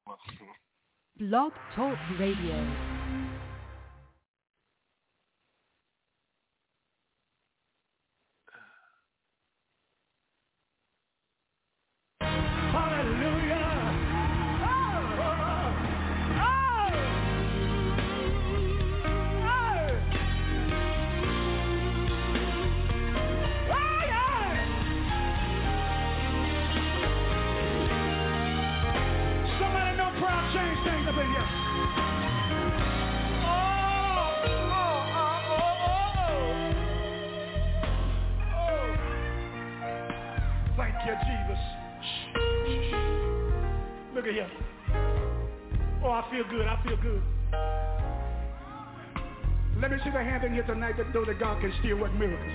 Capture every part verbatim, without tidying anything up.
Blog Talk Radio. Look at here. Oh, I feel good. I feel good. Let me see the hand in here tonight that know that God can still work miracles.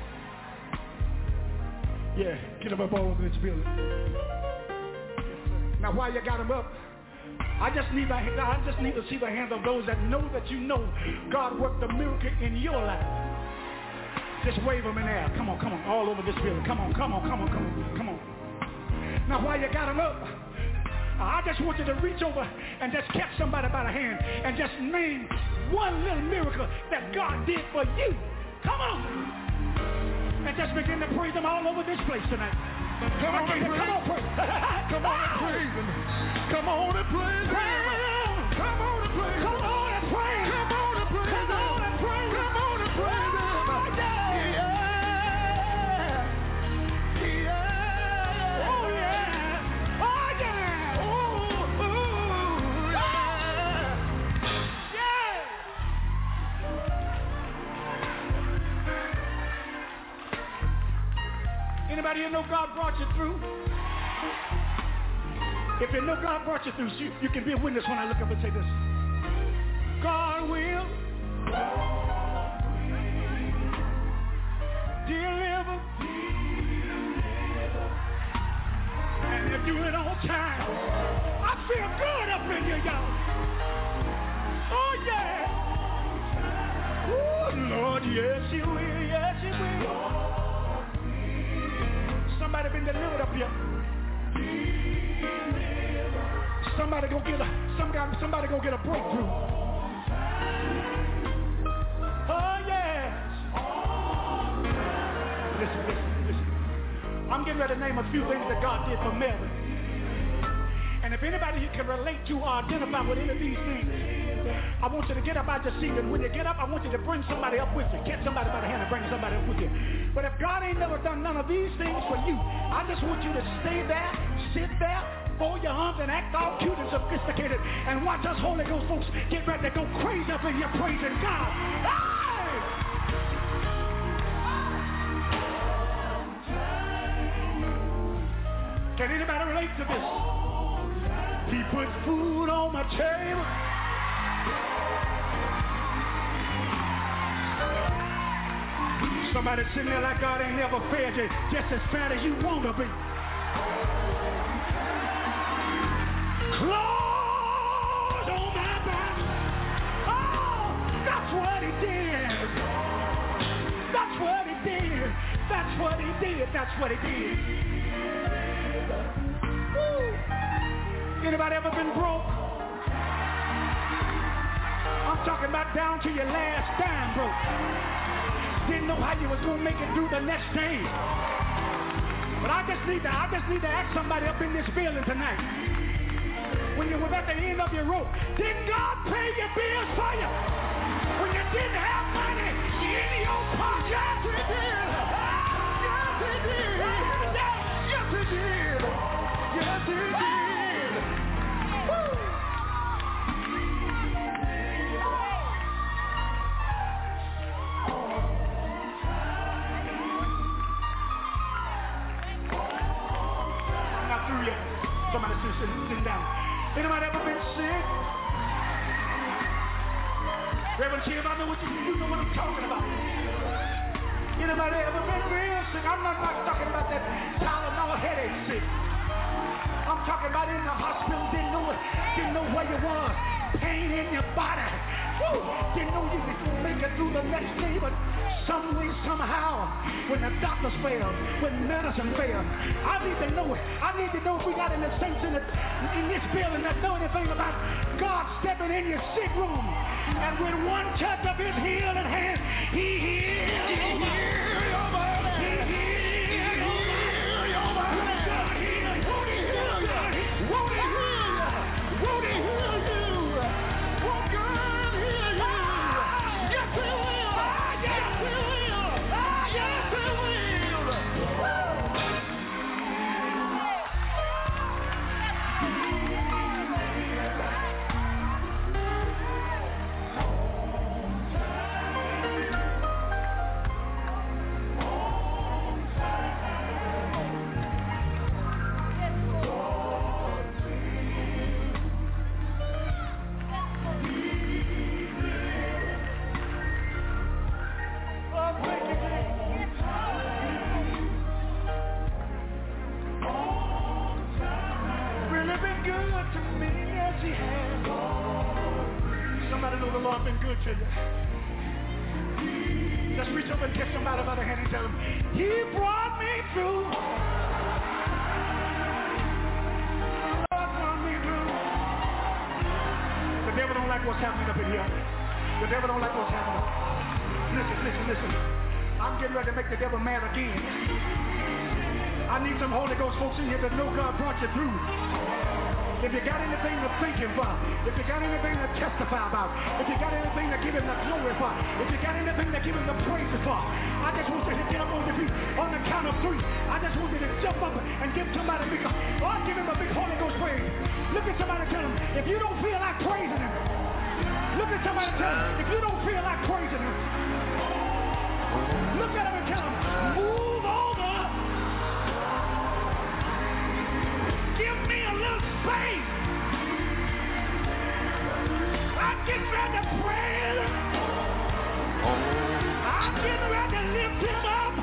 Yeah, get them up all over this building. Now, while you got them up, I just need the, I just need to see the hand of those that know that you know God worked a miracle in your life. Just wave them in the air. Come on, come on, all over this building. Come on, come on, come on, come on, come on. Now, while you got them up, I just want you to reach over and just catch somebody by the hand and just name one little miracle that God did for you. Come on. And just begin to praise him all over this place tonight. Come on, and come on, praise. Come on and praise him. Come on and praise him. Come on and praise him. Come on and praise him. Come on and praise him. Come on and praise him. Come on and praise him. Anybody you know God brought you through? If you know God brought you through, you, you can be a witness when I look up and say this. God will deliver, and you do it on time. I feel good up in here, y'all. Oh, yeah. Oh, Lord, yes, he will, yes, he will. Somebody been delivered up here. Somebody go get a somebody somebody go get a breakthrough. Oh yes. Listen, listen, listen. I'm getting ready to name a few things that God did for Melvin. And if anybody here can relate to or identify with any of these things, I want you to get up out your seat, and when you get up, I want you to bring somebody up with you. Catch somebody by the hand and bring somebody up with you. But if God ain't never done none of these things for you, I just want you to stay there, sit there, fold your arms and act all cute and sophisticated, and watch us Holy Ghost folks get ready to go crazy up in here praising God. Hey! Can anybody relate to this? He put food on my table. Somebody sitting there like God ain't never fed you just as bad as you want to be. Clothes on my back. Oh, that's what he did. That's what he did. That's what he did. That's what he did. Woo. Anybody ever been broke? I'm talking about down to your last dime broke. Didn't know how you was gonna make it through the next day. But I just need to, I just need to ask somebody up in this building tonight. When you were at the end of your rope, did God pay your bills for you? When you didn't have money in your pocket, yes he did. Yes he did. Yes he did. Yes he did. Somebody sit, sit, sit down. Anybody ever been sick? Reverend Chief, I know what you, you know what I'm talking about. Anybody ever been real sick? I'm not, not talking about that Tylenol headache sick. I'm talking about in the hospital, didn't know it, didn't know where you was. Pain in your body. Woo! Didn't know you could make it through the next day, but some way, somehow, when the doctors fail, when medicine fails, I need to know it. I need to know if we got any saints in, the, in this building that know anything about God stepping in your sick room, and with one touch of his healing hand, he heals your body. Your body. He heals your body. Your body. Won't he heal you? Won't he heal you? Won't he heal you? Won't God heal you? Yes, he will. Yes, he will. Yes, he will. Somebody know the Lord been good to you. Just reach over and kiss somebody by the hand and tell them, he brought me through. God brought me through. The devil don't like what's happening up in here. The devil don't like what's happening. Listen, listen, listen. I'm getting ready to make the devil mad again. I need some Holy Ghost folks in here that know God brought you through. If you got anything to thank him for, if you got anything to testify about, if you got anything to give him the glory for, if you got anything to give him the praise for, I just want you to get up on your feet on the count of three. I just want you to jump up and give somebody a big, or give him a big Holy Ghost praise. Look at somebody and tell him, if you don't feel like praising him, look at somebody and tell him, if you don't feel like praising him, look at him and tell him, move over. Give me a little space. I'm getting ready to praise him. I'm getting ready to lift him up.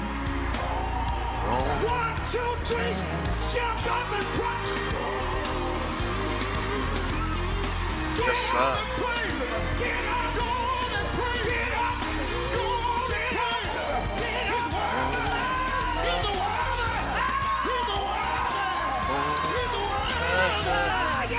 One, two, three. Jump up and praise. Get yes, up and praise him. Get up. Go on and praise him. Get up. Go on and praise him. Get up. He's the water. He's the water. He's the water.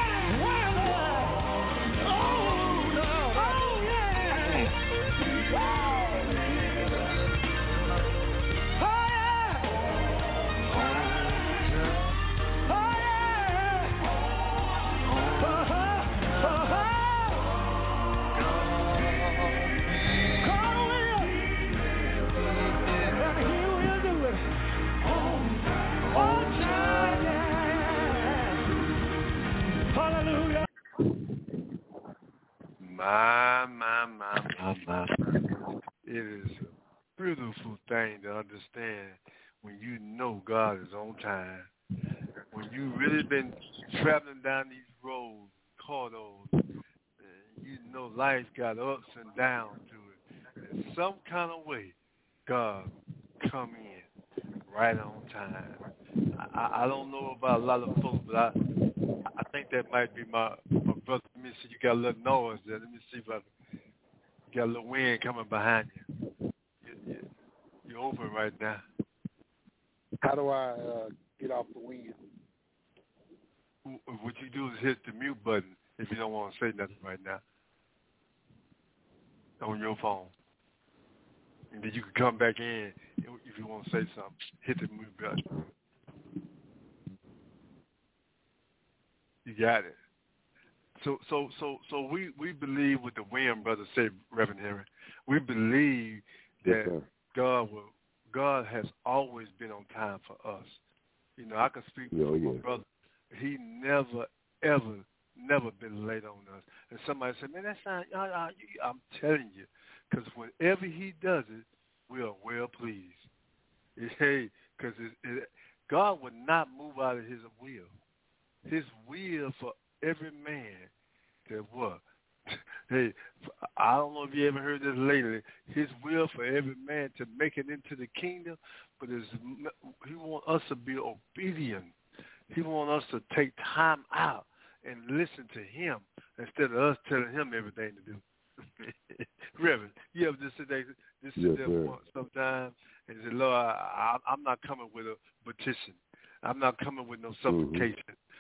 My, my, my, my, my. It is a beautiful thing to understand when you know God is on time. When you really been traveling down these roads, corridors, you know life got ups and downs to it. In some kind of way, God come in right on time. I, I don't know about a lot of folks, but I I think that might be my, my brother. Let me see, you got a little noise there. Let me see if I you got a little wind coming behind you. you, you you're open right now. How do I uh, get off the wind? What you do is hit the mute button if you don't want to say nothing right now on your phone. And then you can come back in if you want to say something. Hit the mute button. You got it. So, so, so, so we, we believe what the William brothers say, Reverend Henry. We believe that yes, God will, God has always been on time for us. You know, I can speak oh, for yeah. my brother. He never, ever, never been late on us. And somebody said, "Man, that's not." Uh, uh, I'm telling you, because whenever he does it, we are well pleased. Hey, because it, it, God would not move out of His will. His will for every man that what? Hey, I don't know if you ever heard this lately. His will for every man to make it into the kingdom, but is He wants us to be obedient. He wants us to take time out and listen to Him instead of us telling Him everything to do. Reverend, you ever just sit there, just sit yes, there sir. sometimes and say, "Lord, I, I, I'm not coming with a petition. I'm not coming with no supplication.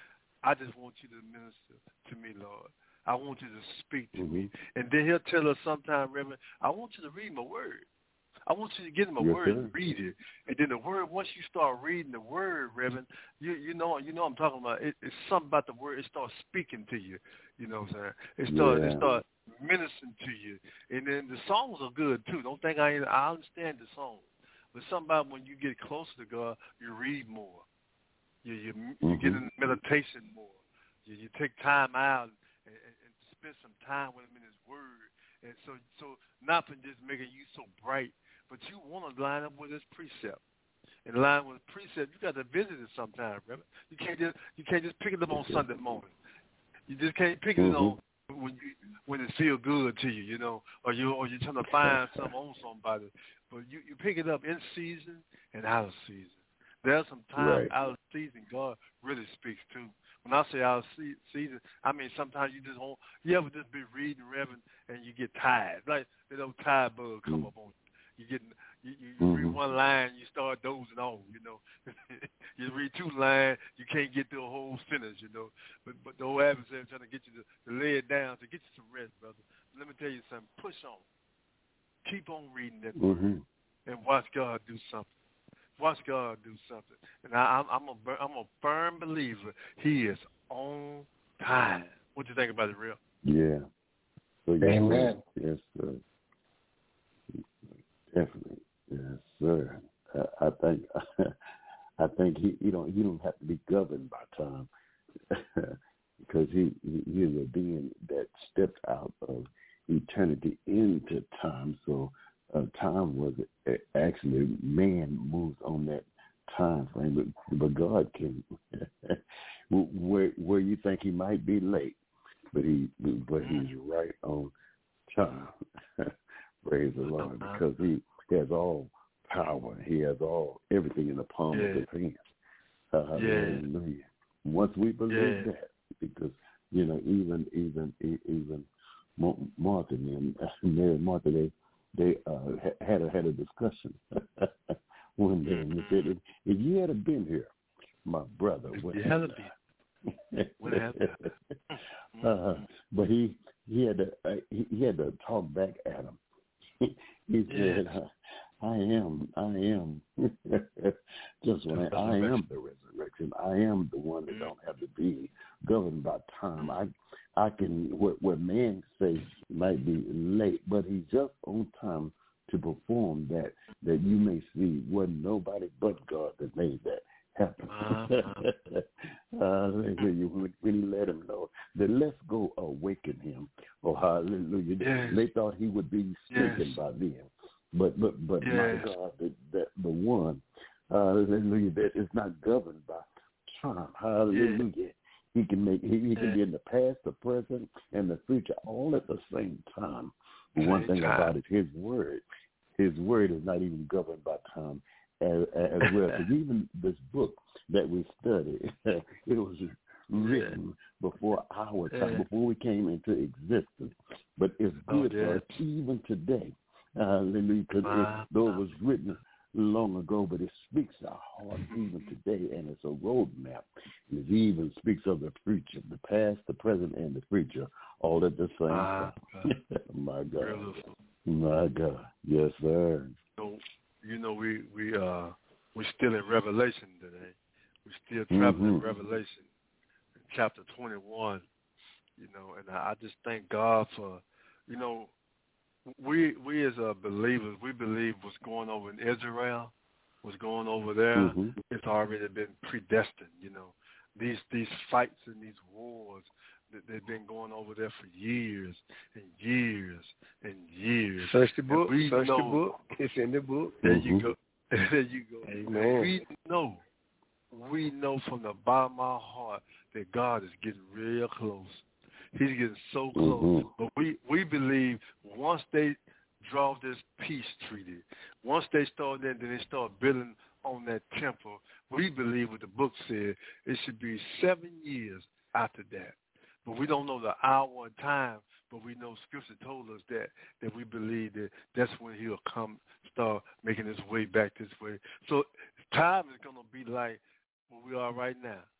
I just want you to minister to me, Lord. I want you to speak to mm-hmm. me. And then he'll tell us sometime, Reverend, I want you to read my word. I want you to get him a yes, word sir. and read it. And then the word, once you start reading the word, Reverend, you you know you know what I'm talking about. It, it's something about the word. It starts speaking to you. You know what I'm saying? It starts yeah. it starts ministering to you. And then the songs are good too. Don't think I I understand the songs. But something about when you get closer to God, you read more. You you, mm-hmm. you get in meditation more. You, you take time out and, and, and spend some time with him in his word. And so so nothing just making you so bright. But you want to line up with his precept. And line with precept, you got to visit it sometime, brother. You can't just you can't just pick it up on Sunday morning. You just can't pick it mm-hmm. on when you when it feels good to you, you know, or you or you're trying to find something on somebody. But you, you pick it up in season and out of season. There's some time right. out of season God really speaks too. When I say out of season, I mean sometimes you just won't. You ever just be reading, Reverend, and you get tired, like that old tired bug come mm-hmm. up on you. You get you, you mm-hmm. read one line, you start dozing off. You know, you read two lines, you can't get through a whole sentence. You know, but but the old adversary trying to get you to, to lay it down, to get you some rest, brother. Let me tell you something. Push on. Keep on reading that word mm-hmm. and watch God do something. Watch God do something. And I, I'm I'm a I'm a firm believer. He is on time. What you think about it, Real? Yeah. So yes, Amen. Yes, sir. Definitely, yes, sir. I, I think I think he you don't you don't have to be governed by time because he, he he is a being that stepped out of eternity into time. So uh, time was actually man moves on that time frame, but, but God can where where you think he might be late, but he but he's right on time. Praise the Lord, because he has all power. He has all everything in the palm yeah. of his hand. Uh, yeah. Hallelujah. Once we believe yeah. that, because you know, even even even Martha and Mary and Martha, they they uh, had a had a discussion one day, and they said, if, if you had been here, my brother would have died. Would have uh, but he he had to uh, he, he had to talk back at him. He said, yes. I am, I am, just when I, I am the resurrection. I am the one that don't have to be governed by time. I I can, what, what man say might be late, but he's just on time to perform that, that you may see wasn't nobody but God that made that happen. Uh-huh. uh, when, when he let him know that let's go awaken him. Oh, hallelujah. Yes. They thought he would be speaking yes. by them. But but but yes. my God, that, that the one, hallelujah, that is not governed by time. Hallelujah. Yes. He can make he, he yes. can be in the past, the present, and the future all at the same time. But one thing time. about it, his word, his word is not even governed by time as, as well. Because even this book that we study, it was written yeah. before our time, yeah. before we came into existence. But it's good oh, yeah. for us even today. Hallelujah, because uh, though it was written long ago, but it speaks our heart even today, and it's a roadmap. And it even speaks of the future, the past, the present, and the future, all at the same uh, time. My God, beautiful. My God, yes, sir. So, you know, we we uh we're still in Revelation today. We're still traveling mm-hmm. in Revelation, in chapter twenty-one. You know, and I, I just thank God for, you know. We we as uh, believers, we believe what's going over in Israel, what's going over there, mm-hmm. it's already been predestined. You know, these these fights and these wars that they've been going over there for years and years and years. Search the book. We Search know, the book. It's in the book. There mm-hmm. you go. There you go. Amen. We know, we know from the bottom of our heart that God is getting real close. He's getting so close. Mm-hmm. But we, we believe once they draw this peace treaty, once they start that, then they start building on that temple, we believe what the book said, it should be seven years after that. But we don't know the hour and time, but we know Scripture told us that, that we believe that that's when he'll come, start making his way back this way. So time is going to be like where we are right now.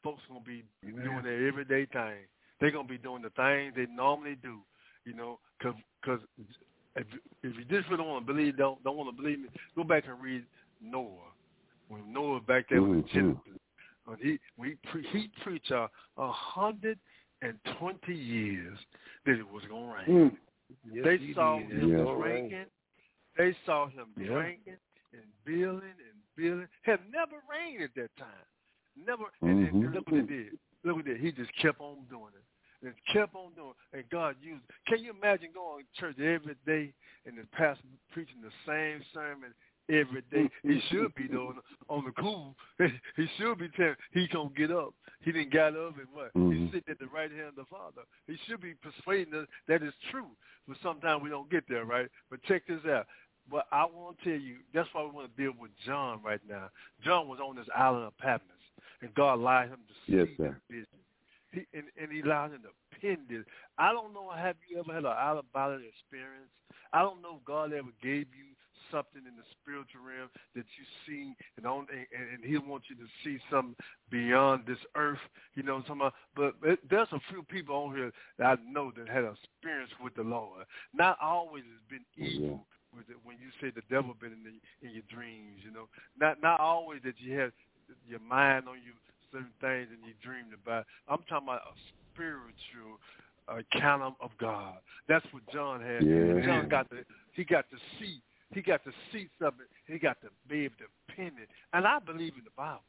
folks going to be Amen. Doing their everyday thing. They're going to be doing the things they normally do, you know, because if, if you just really don't want to believe, don't, don't want to believe me, go back and read Noah. When Noah back there mm-hmm. with Genesis, when he, we pre, he preached a uh, hundred and twenty years that it was going to rain. Mm. Yes, they saw did. him yeah. drinking. They saw him yeah. drinking and building and building. Had never rained at that time. Never. And, mm-hmm. and look what he did. Look what he did. He just kept on doing it. And kept on doing it. And God used it. Can you imagine going to church every day and the pastor preaching the same sermon every day? He should be doing on the cool. He should be telling he gonna get up. He didn't get up and what? Mm-hmm. He's sitting at the right hand of the Father. He should be persuading us that is true. But sometimes we don't get there, right? But check this out. But I want to tell you, that's why we want to deal with John right now. John was on this island of Patmos, and God allowed him to see yes, the vision. He, and, and he allowed him to pen this. I don't know, have you ever had an out-of-body experience? I don't know if God ever gave you something in the spiritual realm that you see, and, on, and, and he wants you to see something beyond this earth, you know what I'm talking about? But it, there's a few people on here that I know that had an experience with the Lord. Not always has been evil with it, when you say the devil been in, the, in your dreams, you know. Not not always that you have your mind on you certain things and you dreamed about. I'm talking about a spiritual account of God. That's what John had. Yeah. John got to he got to see He got to see something. He got to be able to pin it. And I believe in the Bible.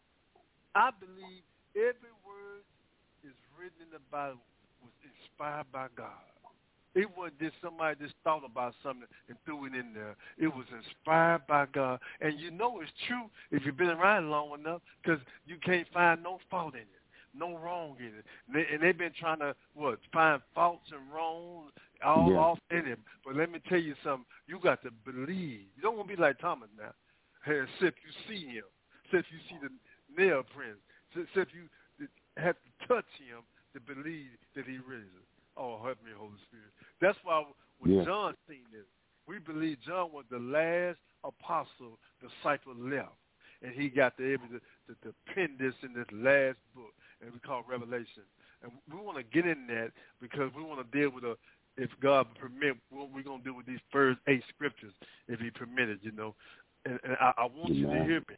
I believe every word is written in the Bible was inspired by God. It wasn't just somebody just thought about something and threw it in there. It was inspired by God. And you know it's true if you've been around long enough, because you can't find no fault in it, no wrong in it. And, they, and they've been trying to, what, find faults and wrongs all yeah. off in him. But let me tell you something. You got to believe. You don't want to be like Thomas now. Hey, except you see him. Except you see the nail prints. Except you have to touch him to believe that he really is. Oh, help me, Holy Spirit. That's why when yeah. John seen this, we believe John was the last apostle, disciple left. And he got to able to, to, to pen this in this last book, and we call Revelation. And we want to get in that because we want to deal with a, if God permit, what we're going to do with these first eight scriptures, if he permitted, you know. And, and I, I want yeah. you to hear me.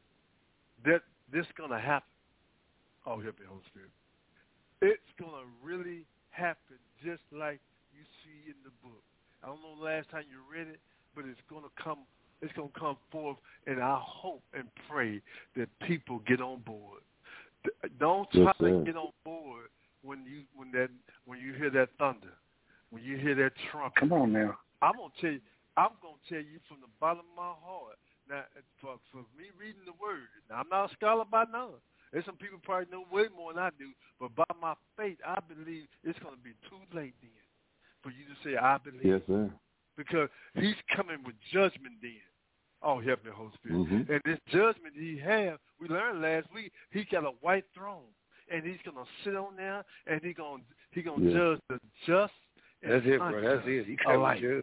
That this is going to happen. Oh, help me, Holy Spirit. It's going to really happen just like you see in the book. I don't know the last time you read it, but it's going to come It's going to come forth, and I hope and pray that people get on board. Don't try yes, to get on board when you when that when you hear that thunder, when you hear that trumpet. Come on now. I'm gonna tell you. I'm gonna tell you from the bottom of my heart. Now, for, for me reading the word, now I'm not a scholar by none. There's some people probably know way more than I do, but by my faith, I believe it's gonna be too late then for you to say I believe. Yes, sir. Because he's coming with judgment then. Oh, help me, Holy Spirit. Mm-hmm. And this judgment he has, we learned last week, he got a white throne. And he's going to sit on there, and he's going he gonna yeah. judge the just and That's the it, bro. That's it. He coming to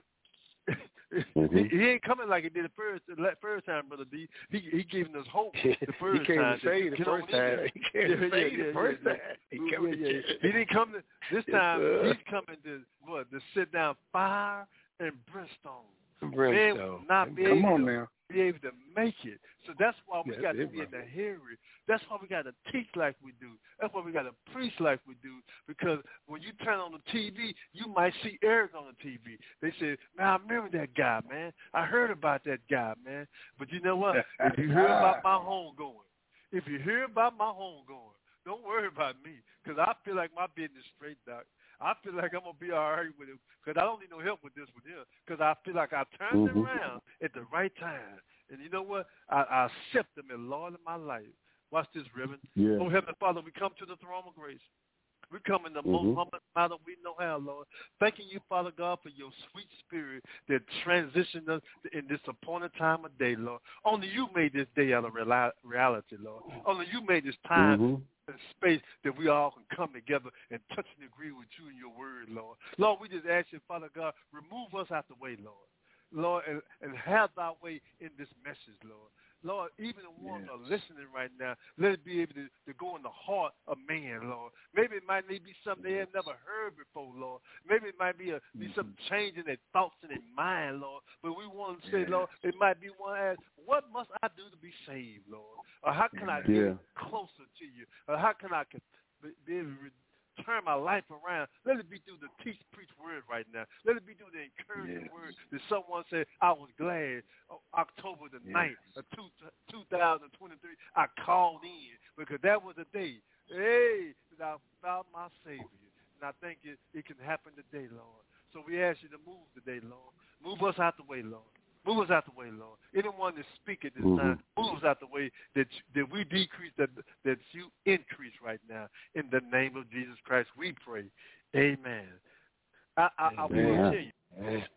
mm-hmm. he, he ain't coming like he did the first the first time, Brother D. He he gave us hope the first he came time. To save the first time. He came to save yeah, the first yeah, time. He, yeah, yeah, yeah. he didn't come to, this time, yes, he's coming to, what, to sit down fire and brimstone. Brimstone. Man will not be Come able on to, now. be able to make it. So that's why we yeah, got to it, be bro. in the hearing. That's why we got to teach like we do. That's why we got to preach like we do. Because when you turn on the T V, you might see Eric on the T V. They say, man, I remember that guy, man. I heard about that guy, man. But you know what? If you hear about my home going, if you hear about my home going, don't worry about me. Because I feel like my business is straight, Doc. I feel like I'm going to be all right with it because I don't need no help with this one here because I feel like I turned mm-hmm. it around at the right time. And you know what? I, I accept him as Lord of my life. Watch this, Reverend. Yeah. Oh, Heavenly Father, we come to the throne of grace. We come in the mm-hmm. most humble manner we know how, Lord. Thanking you, Father God, for your sweet spirit that transitioned us in this appointed time of day, Lord. Only you made this day out of reality, Lord. Only you made this time mm-hmm. and space that we all can come together and touch and agree with you and your word, Lord. Lord, we just ask you, Father God, remove us out the way, Lord. Lord, and, and have thy way in this message, Lord. Lord, even the ones Yes. that are listening right now, let it be able to, to go in the heart of man, Lord. Maybe it might be something they have never heard before, Lord. Maybe it might be a be some change in their thoughts and their mind, Lord. But we want to say, Yes. Lord, it might be one ask, what must I do to be saved, Lord? Or how can I Yeah. get closer to you? Or how can I be, be able to turn my life around? Let it be through the teach, preach word right now. Let it be through the encouraging Yes. word that someone said, I was glad on October the Yes. ninth of two, two thousand twenty-three, I called in because that was the day, hey, that I found my Savior. And I think it, it can happen today, Lord. So we ask you to move today, Lord. Move us out the way, Lord. Move us out the way, Lord. Anyone that speak at this Mhm. time, move us out the way that that we decrease, that that you increase right now. In the name of Jesus Christ, we pray. Amen. I, I, I want to Amen. tell you. Amen.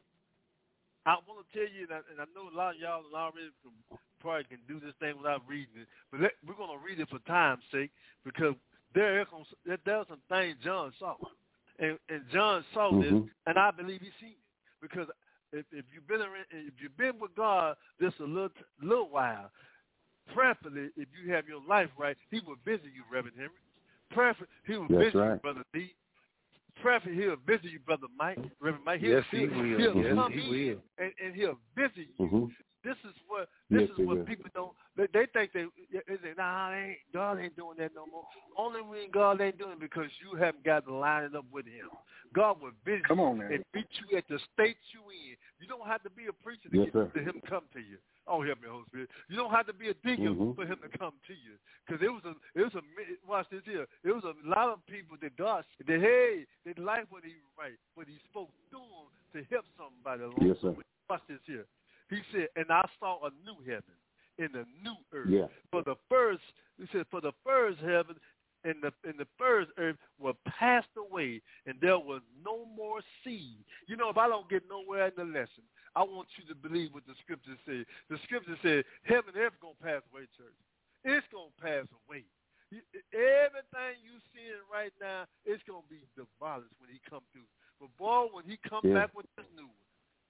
I want to tell you, and I, and I know a lot of y'all already can, probably can do this thing without reading it, but let, we're going to read it for time's sake because there, there, there are some things John saw. And, and John saw Mhm. this, and I believe he's seen it because if, if you've been around, if you've been with God just a little little while, preferably if you have your life right, He will visit you, Reverend Henry. Preferably He will That's visit right. you, Brother D. Preferably He'll visit you, Brother Mike, Reverend Mike. He'll, Yes, he he'll, will. He'll Yes, come he in will. And, and He'll visit you. Mhm. This is what this Yes, is he what will. people don't. They, they think they, they say, nah, they ain't, God ain't doing that no more. Only reason God ain't doing it because you haven't got to line it up with Him. God will visit Come on, you man. and meet you at the state you in. You don't have to be a preacher to Yes, get sir. to Him to come to you. Oh, help me, Holy Spirit. You don't have to be a deacon Mhm. for Him to come to you. Because it was a, it was a, watch this here. It was a lot of people that God, that hey, they liked what He right, but He spoke through them to help somebody along Yes, the sir. way. Watch this here. He said, and I saw a new heaven and a new earth. Yeah. For the first, he said, for the first heaven and the and the first earth were passed away, and there was no more sea. You know, if I don't get nowhere in the lesson, I want you to believe what the scriptures say. The scripture said, heaven and earth gonna pass away, church. It's gonna pass away. You, everything you seeing right now, it's gonna be demolished when He come through. But boy, when He come Yeah. back with this new one.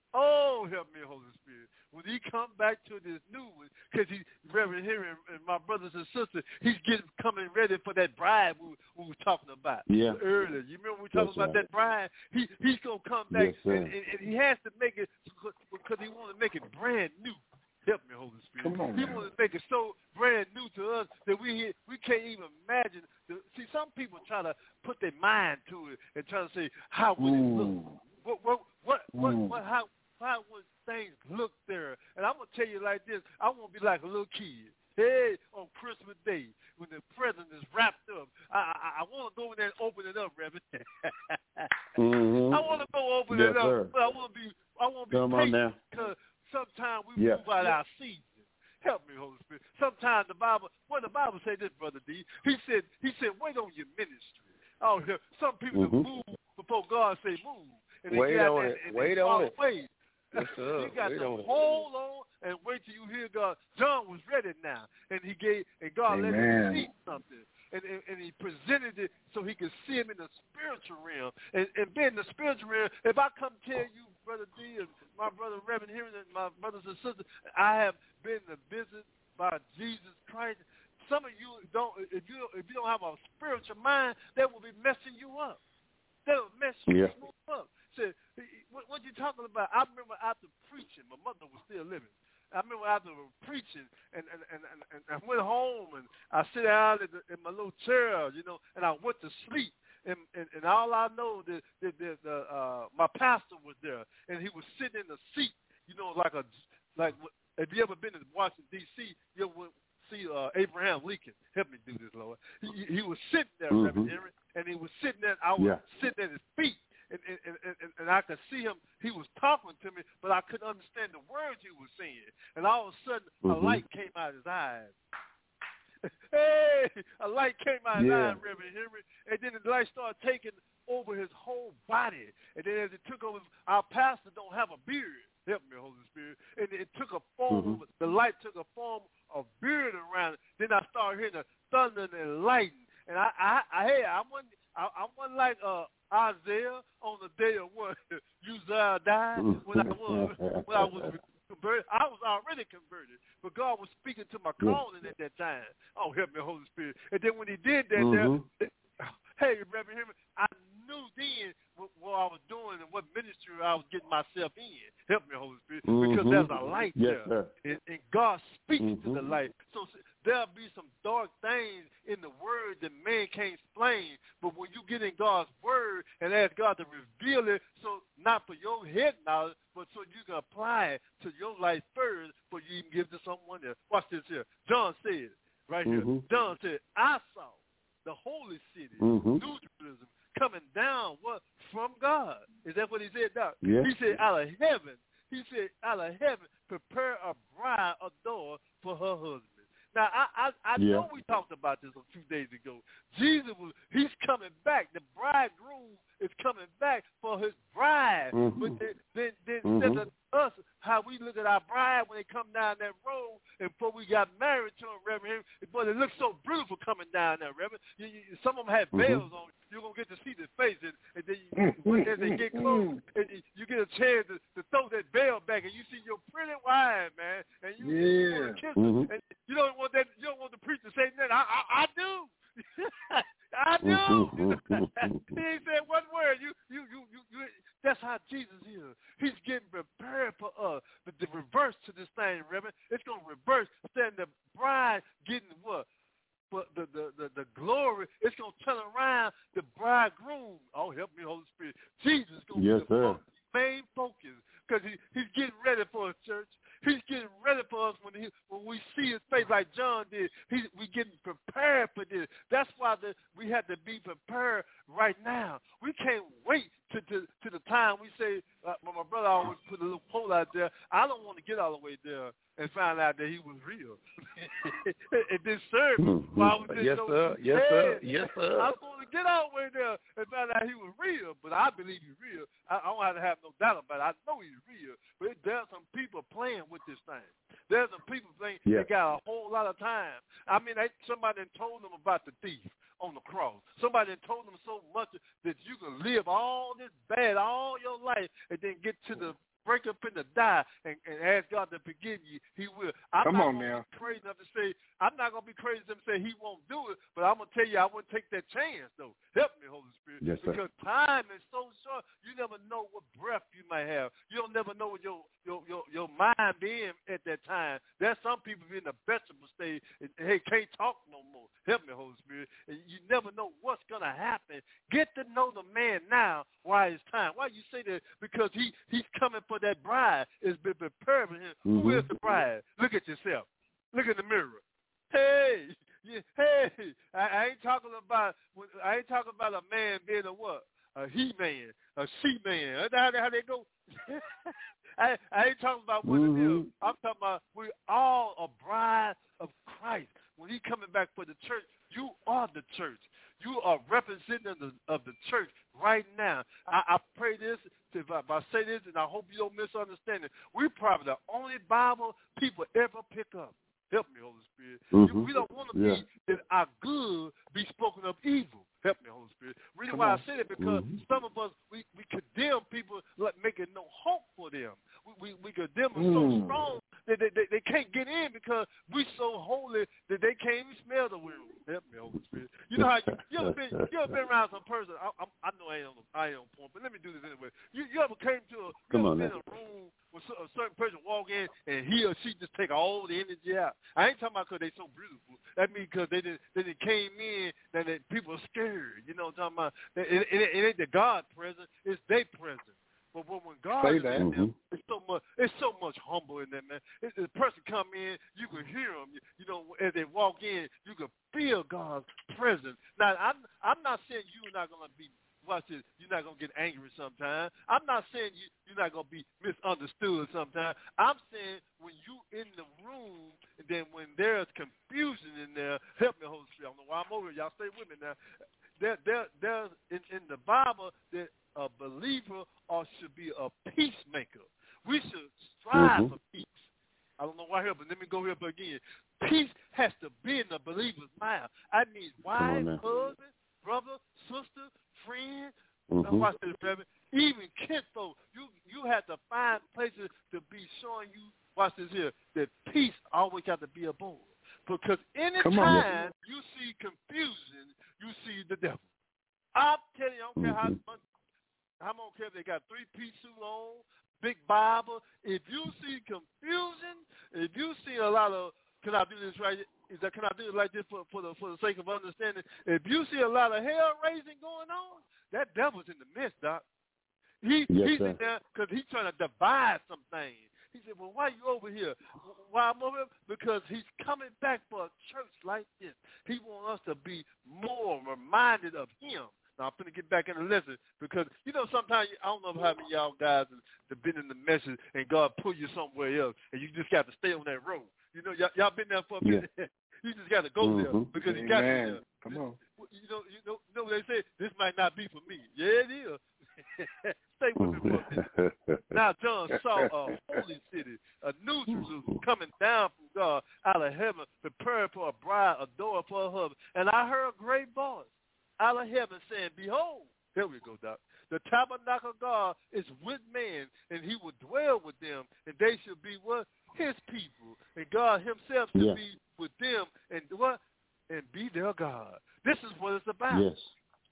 Oh, help me, Holy Spirit. When He come back to this new one, because He, Reverend Henry and, and my brothers and sisters, He's getting coming ready for that bride we, we were talking about Yeah. earlier. You remember we were talking That's about right. that bride? He He's going to come back, Yes, sir. and, and, and He has to make it because He wants to make it brand new. Help me, Holy Spirit. Come on, He man. wants to make it so brand new to us that we we can't even imagine. The, see, some people try to put their mind to it and try to say, how would it look? Mm. What what what what, Mm. what how how would things look there? And I'm gonna tell you like this: I want to be like a little kid. Hey, on Christmas Day when the present is wrapped up, I I, I want to go in there and open it up, Reverend. Mhm. I want to go open Yes, it up, sir. but I want to be I want to be Come on patient now. because sometimes we Yeah. move out our season. Help me, Holy Spirit. Sometimes the Bible, well, the Bible say this, Brother D. He said, he said, wait on your ministry. Oh, here, some people Mhm. move before God say move. And they Wait get out on there it. and Wait they on fall it. away. Yes, sir. You got Wait to on it. hold on and wait till you hear God. John was ready now, and he gave, and God let him Amen. see something, and, and and he presented it so he could see him in the spiritual realm, and and being in the spiritual realm. If I come tell you, Brother D, and my brother Reverend Henry, and my brothers and sisters, I have been to visit by Jesus Christ. Some of you don't. If you if you don't have a spiritual mind, that will be messing you up. That will mess you Yeah. up. Said, what, what you talking about? I remember after preaching, my mother was still living. I remember after preaching, and and, and, and, and I went home, and I sit down in, the, in my little chair, you know, and I went to sleep. And, and, and all I know that, that, that the, uh, my pastor was there, and he was sitting in the seat, you know, like a like. If you ever been to Washington D C, you ever see uh, Abraham Lincoln. Help me do this, Lord. He, he was sitting there, Mhm. Reverend Henry, and he was sitting there. I was Yeah. sitting at his feet. And, and, and, and, and I could see him. He was talking to me, but I couldn't understand the words he was saying. And all of a sudden, Mhm. a light came out of his eyes. Hey, a light came out of his Yeah. eyes, Reverend Henry. And then the light started taking over his whole body. And then as it took over, our pastor don't have a beard. Help me, Holy Spirit. And it took a form, Mhm. of, the light took a form of beard around it. Then I started hearing the thunder and lightning. And I, I, I hey, I wasn't, I, I wasn't like uh, Isaiah on the day of what Uzziah died when I was when I was converted. I was already converted, but God was speaking to my calling at that time. Oh, help me, Holy Spirit. And then when he did that, mm-hmm. there, hey, Reverend Henry, I knew then what, what I was doing and what ministry I was getting myself in. Help me, Holy Spirit, mm-hmm. because there's a light yes, there, and, and God speaks mm-hmm. to the light. So there'll be some dark things in the word that man can't explain, but when you get in God's word and ask God to reveal it, so not for your head knowledge, but so you can apply it to your life first, for you can give to someone else. Watch this here. John said, right mm-hmm. here, John said, I saw the holy city, mm-hmm. New Jerusalem, coming down what from God. Is that what he said, Doc? Yeah. He said, out of heaven. He said, out of heaven, prepare a bride adore for her husband. Now, I I, I yeah. know we talked about this a few days ago. Jesus, was, he's coming back. The bridegroom is coming back for his bride. Mm-hmm. But then, then, then mm-hmm. instead of us, how we look at our bride when they come down that road, and before we got married to him, Reverend, but it looks so beautiful coming down there, Reverend. You, you, some of them have veils mm-hmm. on. You're going to get to see their face, and, and then you, mm-hmm. as they get close, and you, you get a chance to, to throw that veil back, and you see your pretty wife, man, and you, yeah. you want to kiss her, mm-hmm. and you don't want that. You don't want the preacher to say nothing. I, I, I do. I do. He ain't said one word. You, you, you, you, you. That's how Jesus is. He's getting prepared for us. But the reverse to this thing, Reverend, it's going to reverse. Then the bride getting what? But the, the, the, the glory, it's going to turn around the bridegroom. Oh, help me, Holy Spirit. Jesus is going to yes, be the focus, main focus, because he, he's getting ready for us, church. He's getting ready for us when he, when we see his face like John did. He, we getting prepared for this. That's why the, we have to be prepared right now. We can't wait to, to, to the time we say, uh, my brother always put a little poll out there, I don't want to get all the way there and find out that he was real. It didn't serve me. While I was yes, so sir. Yes, sir. Yes, sir. I was going to get all the way there and find out he was real, but I believe he's real. I, I don't have to have no doubt about it. I know he's real, but there's some people playing with this thing. There's some people playing. Yeah. They got a whole lot of time. I mean, they, somebody told them about the thief on the cross. Somebody told them so much that you can live all this bad all your life and then get to the break up in the die and, and ask God to forgive you. He will. I'm Come not on gonna now. be crazy enough to say, I'm not going to be crazy enough to say he won't do it, but I'm going to tell you I wouldn't take that chance, though. Help me, Holy Spirit. Yes, sir. Because time is so short, you never know what breath you might have. You don't never know what your, your, your, your mind being at that time. There's some people in the vegetable stage and, hey, can't talk no more. Help me, Holy Spirit. And you never know what's going to happen. Get to know the man now while it's time. Why you say that? Because he, he's coming for that bride. It's been prepared for him. Mm-hmm. Who is the bride? Look at yourself. Look in the mirror. Hey, yeah, hey! I, I ain't talking about. I ain't talking about a man being a what? A he-man, a she-man. How, how they go? I, I ain't talking about what mm-hmm. it is. I'm talking about we all a bride of Christ. When he coming back for the church, you are the church. You are representative of the, of the church right now. I, I pray this, if I, if I say this, and I hope you don't misunderstand it. We're probably the only Bible people ever pick up. Help me, Holy Spirit. Mm-hmm. We don't want to yeah. be that our good be spoken of evil. Help me, Holy Spirit. Reason why on. I say that because mm-hmm. some of us, we, we condemn people like making no hope for them. We we, we condemn them mm. so strong that they, they, they can't get in because we so holy that they can't even smell the wind. Help me, Holy Spirit. You know how you, you ever been you ever been around some person? I, I, I know I ain't on I ain't on point, but let me do this anyway. You you ever came to a you Come ever on, been in a room where a certain person walk in and he or she just take all the energy out? I ain't talking about because they so beautiful. That means because they did they did came in and they, people are scared. You know what I'm talking about? It, it, it ain't the God presence, it's they presence. But when, when God Say is that. in Mm-hmm. them, it's so much. It's so much humble in that, man. If the person come in, you can hear them. You, you know, as they walk in, you can feel God's presence. Now, I'm I'm not saying you're not gonna be. Watch this. You're not gonna get angry sometimes. I'm not saying you you're not gonna be misunderstood sometimes. I'm saying when you in the room, and then when there's confusion in there, help me, Holy Spirit. I don't know why I'm over here. Y'all stay with me now. There, there, there's in, in the Bible that a believer or should be a peacemaker. We should strive mm-hmm. for peace. I don't know why here, but let me go here again. Peace has to be in the believer's mind. I mean, wife, husband, brother, sister, friend. Mm-hmm. Watch this, baby. Even kinfolk. You you you have to find places to be showing you, watch this here, that peace always got to be aboard. Because anytime you see confusion, you see the devil. I'm telling you, I don't care how much, I don't care if they got three-piece suit on, big Bible. If you see confusion, if you see a lot of, can I do this right? Is that can I do it like this for, for the for the sake of understanding? If you see a lot of hell raising going on, that devil's in the midst, Doc. He yes, he's sir. in there because he's trying to divide some things. He said, well, why are you over here? Why I'm over here? Because he's coming back for a church like this. He wants us to be more reminded of him. Now, I'm going to get back in the lesson because, you know, sometimes, I don't know how many y'all guys have been in the message and God pull you somewhere else and you just got to stay on that road. You know, y'all, y'all been there for a minute. Yeah. You just got to go mm-hmm. there because he got you there. Come on. You know, you know, you know what they say? This might not be for me. Yeah, it is. Stay with me for a minute. Now John saw a holy city, a new Jerusalem coming down from God out of heaven, prepared for a bride, a door for a husband. And I heard a great voice out of heaven saying, behold, here we go, Doc. The tabernacle of God is with man, and he will dwell with them, and they shall be what? His people. And God himself shall yes. be with them, and what? And be their God. This is what it's about. Yes.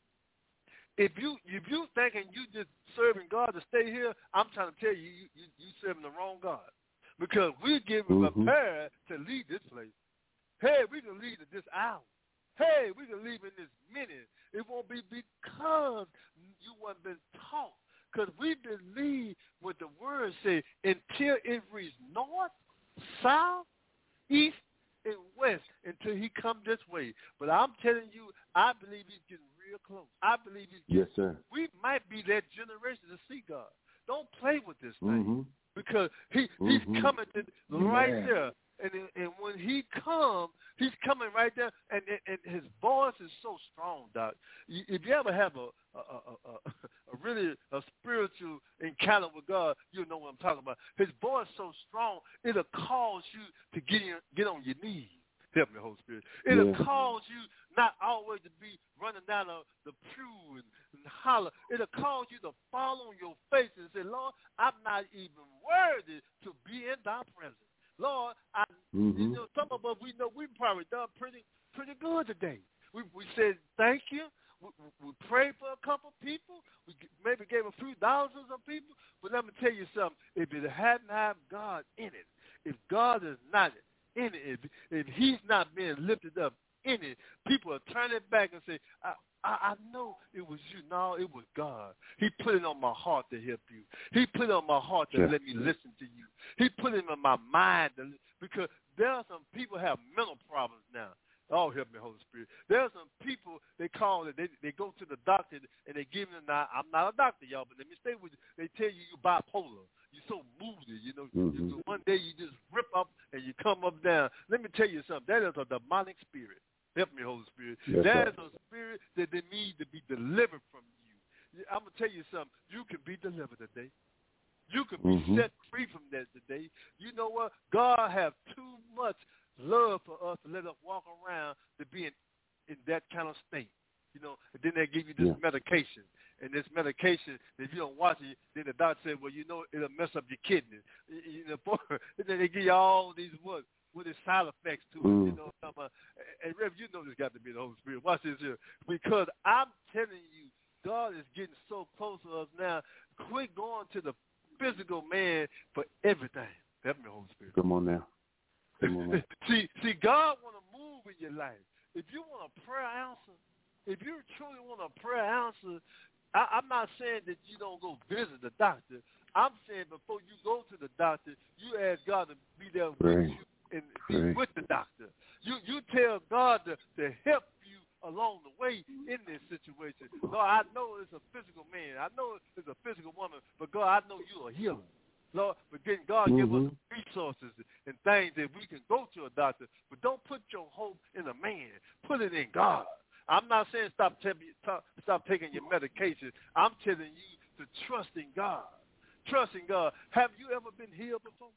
If you if you thinking you just serving God to stay here, I'm trying to tell you, you you, you serving the wrong God. Because we're getting mm-hmm. prepared to leave this place. Hey, we can leave at this hour. Hey, we can leave in this minute. It won't be because you haven't been taught. Because we believe what the word says until it reaches north, south, east, and west until he come this way. But I'm telling you, I believe he's getting real close. I believe he's getting, yes, sir. We might be that generation to see God. Don't play with this thing mm-hmm. because he he's mm-hmm. coming to, right yeah. there. And and when he comes, he's coming right there, and, and and his voice is so strong, Doc. If you ever have a a, a, a, a really a spiritual encounter with God, you know what I'm talking about. His voice is so strong, it'll cause you to get in, get on your knees. Help me, Holy Spirit. It'll yeah. cause you not always to be running down the, the pew and, and holler. It'll cause you to fall on your face and say, Lord, I'm not even worthy to be in thy presence. Lord, I, mm-hmm. you know, some of us, we know we probably done pretty pretty good today. We we said thank you. We, we prayed for a couple people. We maybe gave a few dollars to some people. But let me tell you something. If it hadn't had God in it, if God is not in it, if, if he's not being lifted up in it, people are turning back and say, I, I, I know it was you. No, it was God. He put it on my heart to help you. He put it on my heart to yeah. let me listen to you. He put it in my mind to, because there are some people have mental problems now. Oh, help me, Holy Spirit. There are some people, they call it, they they go to the doctor and they give them, now, I'm not a doctor, y'all, but let me stay with you. They tell you you're bipolar. You're so moody, you know. Mm-hmm. You, one day you just rip up and you come up down. Let me tell you something. That is a demonic spirit. Help me, Holy Spirit. Yes, that sir. Is a spirit that they need to be delivered from you. I'm going to tell you something. You can be delivered today. You can be mm-hmm. set free from that today. You know what? God have too much love for us to let us walk around to be in, in that kind of state. You know, and then they give you this yeah. medication. And this medication, if you don't watch it, then the doctor said, well, you know, it'll mess up your kidneys. You know, and then they give you all these what? With its side effects to it, mm. you know. About, and Rev, you know this got to be the Holy Spirit. Watch this here, because I'm telling you, God is getting so close to us now. Quit going to the physical man for everything. Help me, Holy Spirit. Come on now. Come on now. see, see, God want to move in your life. If you want a prayer answer, if you truly want a prayer answer, I, I'm not saying that you don't go visit the doctor. I'm saying before you go to the doctor, you ask God to be there with right. you. And be right. with the doctor. You you tell God to, to help you along the way in this situation. Lord, I know it's a physical man. I know it's a physical woman, but God, I know you're a healer. Lord, but then God mm-hmm. give us resources and things that we can go to a doctor, but don't put your hope in a man. Put it in God. I'm not saying stop, te- stop taking your medication. I'm telling you to trust in God. Trust in God. Have you ever been healed before?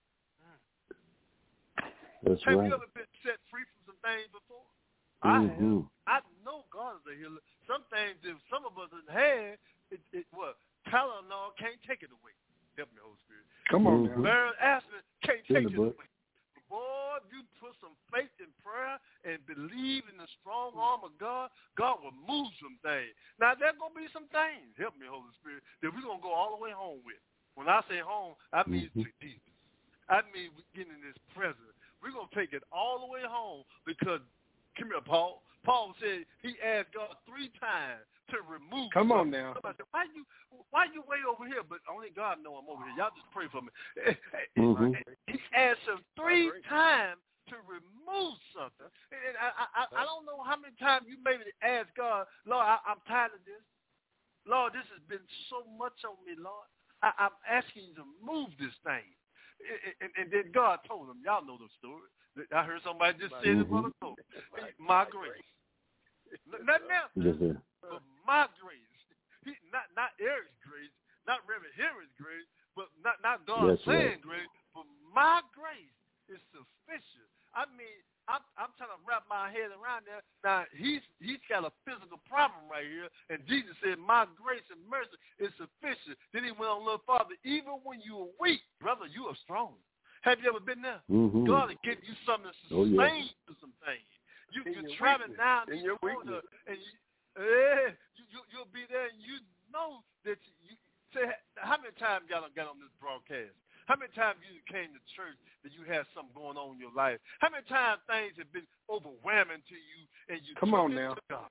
That's have right. you ever been set free from some things before? Mm-hmm. I have. I know God is a healer. Some things, if some of us have had, it, it, what, Tylenol can't take it away. Help me, Holy Spirit. Come on mm-hmm. now. Baron Aspen can't take it book. away. Boy, if you put some faith in prayer and believe in the strong arm of God, God will move some things. Now, there's going to be some things, help me, Holy Spirit, that we're going to go all the way home with. When I say home, I mean mm-hmm. to Jesus. I mean we're getting in His presence. We're going to take it all the way home because, come here, Paul. Paul said he asked God three times to remove Come on something. now. Somebody said, why you why you way over here? But only God know I'm over here. Y'all just pray for me. Mm-hmm. He asked him three times to remove something. And I, I, I don't know how many times you maybe ask God, Lord, I, I'm tired of this. Lord, this has been so much on me, Lord. I, I'm asking you to move this thing. And, and, and then God told him, y'all know the story. I heard somebody just say mm-hmm. it, brother. My grace. Nothing else. Yes, sir. But my grace. He, not not Eric's grace, not Reverend Henry's grace, but not, not God's yes, saying grace, but my grace is sufficient. I mean, I'm, I'm trying to wrap my head around that. Now, he's he's got a physical problem right here, and Jesus said, my grace and mercy is sufficient. Then he went on a little farther. Even when you are weak, brother, you are strong. Have you ever been there? Mm-hmm. God will give you something to sustain oh, yeah. to some things. You, you're traveling down in your weakness. And you, eh, you, you, you'll be there, and you know that you, you say, how many times y'all got on this broadcast? How many times you came to church that you had something going on in your life? How many times things have been overwhelming to you, and you Come took on it now. to God?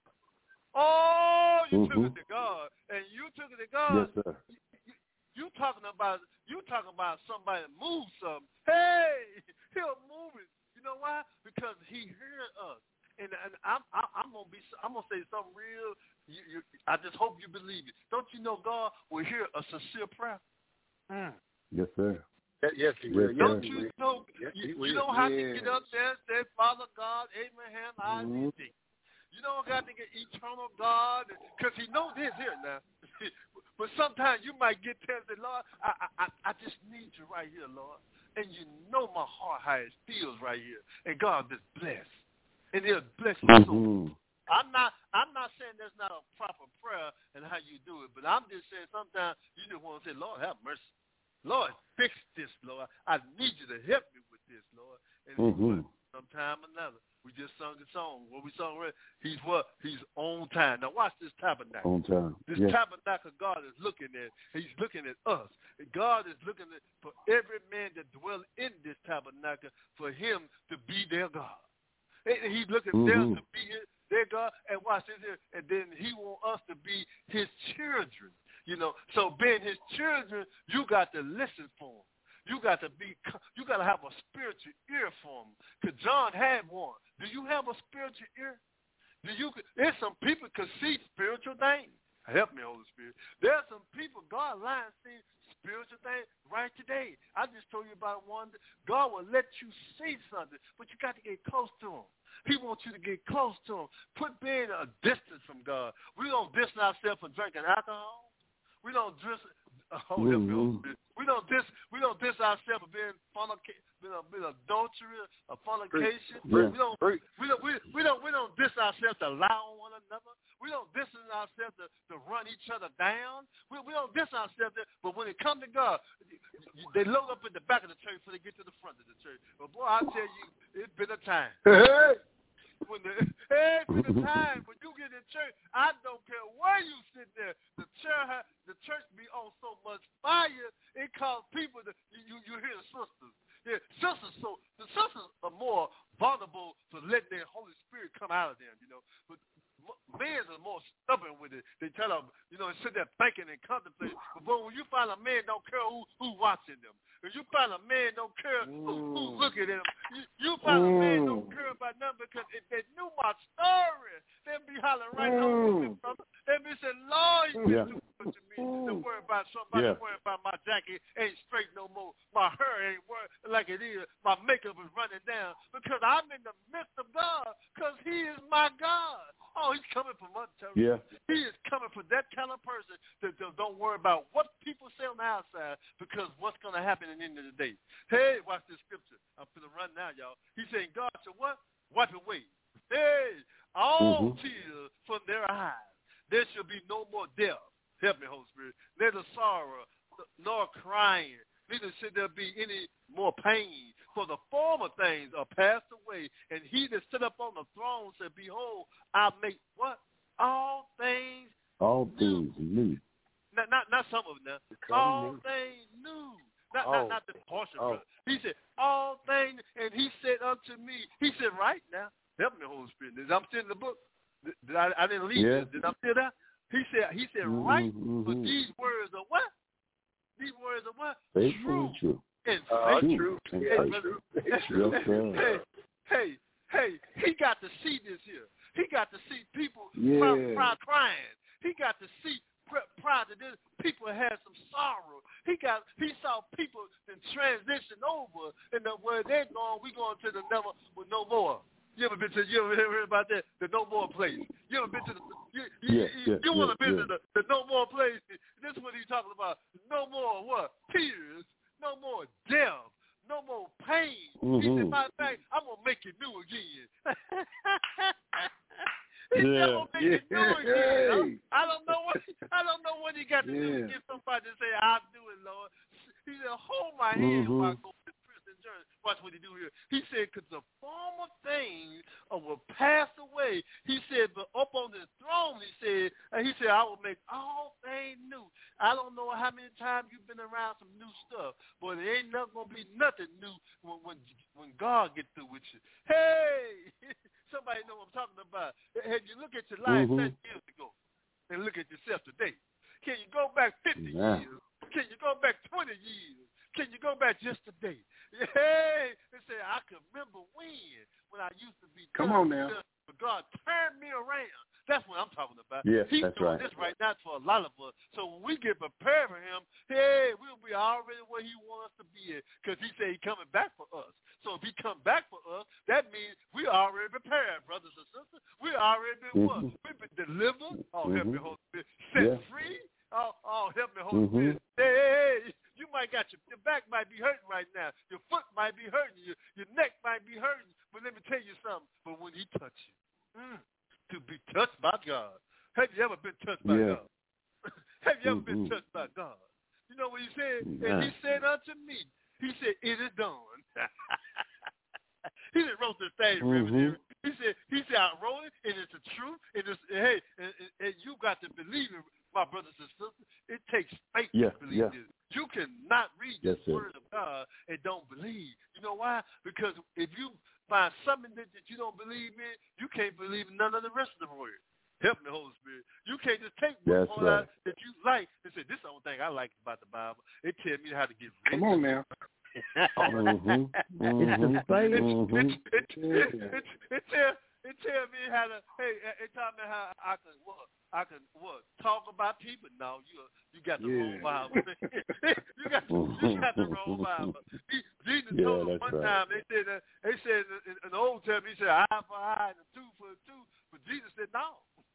Oh, you mm-hmm. took it to God, and you took it to God. Yes, sir. You, you, you talking about you talking about somebody that moves something. Hey, he'll move it. You know why? Because he heard us. And, and I'm, I'm gonna be, I'm gonna say something real. You, you, I just hope you believe it. Don't you know God will hear a sincere prayer? Mm. Yes, sir. Yes, he will. Yes, Don't sir. you know? Yes, you, will. you don't have yeah. to get up there and say, Father God, Abraham, Isaac, mm-hmm. You don't got to get eternal God, because He knows this here now. But sometimes you might get there and say, Lord, I, I, I just need you right here, Lord. And you know my heart how it feels right here, and God just bless. And He'll bless you. Mm-hmm. I'm not I'm not saying that's not a proper prayer and how you do it, but I'm just saying sometimes you just want to say, Lord, have mercy. Lord, fix this, Lord. I need you to help me with this, Lord. And mm-hmm. sometime or another, we just sung the song. What we sung, He's what? He's on time. Now watch this tabernacle. On time. This yes. tabernacle God is looking at. He's looking at us. And God is looking at for every man that dwell in this tabernacle for Him to be their God. And He's looking mm-hmm. there to be His, their God. And watch this here. And then He wants us to be His children. You know, so being His children, you got to listen for Him. You got to be. You got to have a spiritual ear for Him. Because John had one. Do you have a spiritual ear? Do you? There's some people can see spiritual things. Help me, Holy Spirit. There are some people God lines see spiritual things right today. I just told you about one. God will let you see something, but you got to get close to Him. He wants you to get close to Him. Put being a distance from God. We don't distance ourselves from drinking alcohol. We don't dis. Oh, mm-hmm. We don't dis. We don't dis ourselves of being fornication, being, being adultery, a fornication. Yeah. We don't. We don't. We, we don't. We don't dis ourselves to lie on one another. We don't distance ourselves to, to run each other down. We, we don't distance ourselves. To, but when it comes to God, they load up in the back of the church before they get to the front of the church. But boy, I tell you, it's been a time. When the hey, it's been a time when you get in church, I don't care where you sit there. The church, the church be on so much fire, it causes people to you. You hear the sisters. Yeah, sisters. So the sisters are more vulnerable to let their Holy Spirit come out of them. You know, but men are more stubborn with it. They tell them, you know, sit there thinking and contemplating. But boy, when you find a man don't care who who watching them, if you find a man don't care who, who's looking at him, you, you find a man don't care about nothing, because if they knew my story, they'd be hollering right mm. on me, they'd be saying, Lord, you yeah. too much to me to worry about somebody yeah. worrying about my jacket ain't straight no more. My hair ain't work like it is. My makeup is running down, because I'm in the midst of God, because He is my God. Oh, He's coming from us. Yeah. He is coming for that kind of person that don't worry about what people say on the outside, because what's going to happen at the end of the day. Hey, watch this scripture. I'm going to run now, y'all. He's saying, God said, what? Wipe away. Hey, all mm-hmm. tears from their eyes. There shall be no more death. Help me, Holy Spirit. Neither sorrow, nor crying, neither should there be any more pain. For the former things are passed away, and he that sit up on the throne said, Behold, I make what? All things All new. things new. Not, not, not some of them now. All new. things new. Not, oh. not, not the portion, oh. brother. He said, all things, and he said unto me, he said, right now, help me, Holy Spirit. Did I'm still in the book? Did, did I, I didn't leave yeah. it. Did I still there? He said, he said, mm-hmm, right, mm-hmm. but these words are what? These words are what? Faithful true. true. And uh, faithful. True. And Hey, faithful. brother. hey, hey, hey, he got to see this here. He got to see people yeah. cry, cry, crying. He got to see prior to this, people had some sorrow. He got, he saw people then transition over, and the, where they're going, we going to the never with no more. You ever been to? You ever heard about that? The no more place. You ever been to the? You, you, yeah, you, yeah, you want to yeah, visit yeah. the, the no more place? This is what he's talking about. No more what? Tears. No more death. No more pain. Mm-hmm. He said, matter of fact, I'm gonna make it new again. He yeah. said, I'm gonna make yeah. it new again. I don't know what I don't know what he got to yeah. do to get somebody to say, I'll do it, Lord. He said, hold my hand mm-hmm. while I go to prison journey. Watch what he do here. He said, because the former things will pass away. He said, but up on the throne, he said, and he said, I will make all things new. I don't know how many times you've been around some new stuff, but it ain't not gonna be nothing new when when, when God gets through with you. Hey, somebody know what I'm talking about. Had you look at your life mm-hmm. ten years ago and look at yourself today, can you go back fifty yeah. years? Can you go back twenty years? Can you go back just today? Hey, they say, I can remember when, when I used to be Come on now. But God turned me around. That's what I'm talking about. Yes, He's that's doing right. this right now for a lot of us. So when we get prepared for him, hey, we'll be already where he wants us to be at, because he said he's coming back for us. So if he come back for us, that means we already prepared, brothers and sisters. We already been mm-hmm. what? We've been delivered. Oh, mm-hmm. help me, Holy Spirit. Set yeah. free. Oh, oh, help me, Holy mm-hmm. Spirit. Hey, hey, hey, you might got your, your back might be hurting right now. Your foot might be hurting you. Your neck might be hurting. But let me tell you something. But when he touch you, mm, to be touched by God. Have you ever been touched by yeah. God? Have you ever mm-hmm. been touched by God? You know what he said? Yeah. And he said unto me, he said, it is done. He just wrote this thing, mm-hmm. Reverend. He said, he said, I wrote it, and it's the truth. It is, hey, and, and, and you got to believe it, my brothers and sisters. It takes faith yeah. to believe yeah. this. You cannot read yes, the word of God and don't believe. You know why? Because if you find something that, that you don't believe in, you can't believe in none of the rest of the word. Help me, Holy Spirit. You can't just take one part right. out that you like and say, this is the only thing I like about the Bible. It tells me how to get rich. Come on now. mm-hmm. Mm-hmm. It's the faith. Mm-hmm. It, it, it, it, it, tell, it tell me how to, hey, it tell me how I can what? I can what? Talk about people? No, you you got the yeah. wrong Bible. you got you got the wrong Bible. Jesus yeah, told them one right. time, they said, uh, they said in, in the Old Testament, he said eye for eye and a tooth for a tooth. But Jesus said no.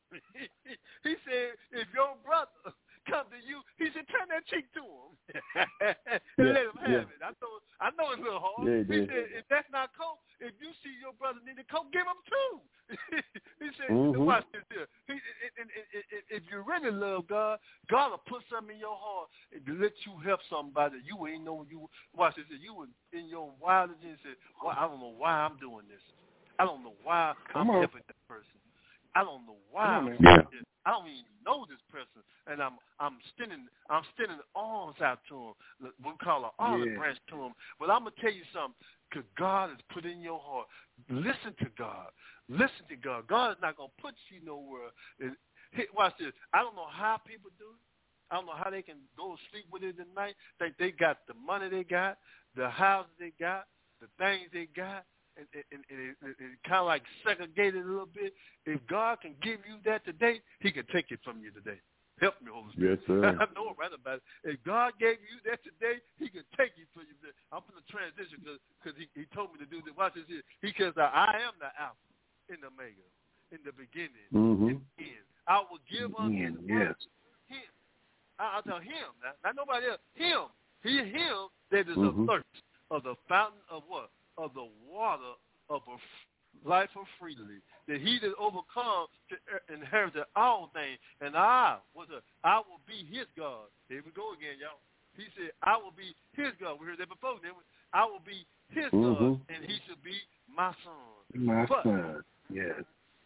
He said, if your brother come to you, he said, turn that cheek to him and yeah, let him have yeah. it. I know, I know it's a little hard. Yeah, he yeah. said, if that's not coke, if you see your brother need a coke, give him two. He said, mm-hmm. watch this here. He, and, and, and, and, if you really love God, God will put something in your heart to let you help somebody. You ain't know you. Watch this here. You were in your wildest and said, well, I don't know why I'm doing this. I don't know why Come I'm on. helping that person. I don't know why. On, I'm yeah. this. I don't even know this person, and I'm I'm extending I'm extending arms out to him. We call an olive yeah. branch to him. But I'm gonna tell you something, because God has put in your heart. Listen to God. Listen to God. God is not gonna put you nowhere. And, hey, watch this. I don't know how people do it. I don't know how they can go to sleep with it at night. Think they got the money they got, the houses they got, the things they got. And, and, and it, it, it kind of like segregated a little bit. If God can give you that today, he can take it from you today. Help me, Holy Spirit. Yes, sir. I know right about it. If God gave you that today, he can take it from you today. I'm going to transition because he, he told me to do this. Watch this here. He says, I am the Alpha and the Omega, in the beginning mm-hmm. and end. I will give unto yeah, the yes. him. I, I'll tell him, not, not nobody else. Him. He, him that is mm-hmm. a thirst of the fountain of what? Of the water of a f- life of freely, that he that overcomes to inherit all things, and I was a, I will be his God. Here we go again, y'all. He said, I will be his God. We heard that before. Then I will be his mm-hmm. God, and he should be my son. My but, son, yes.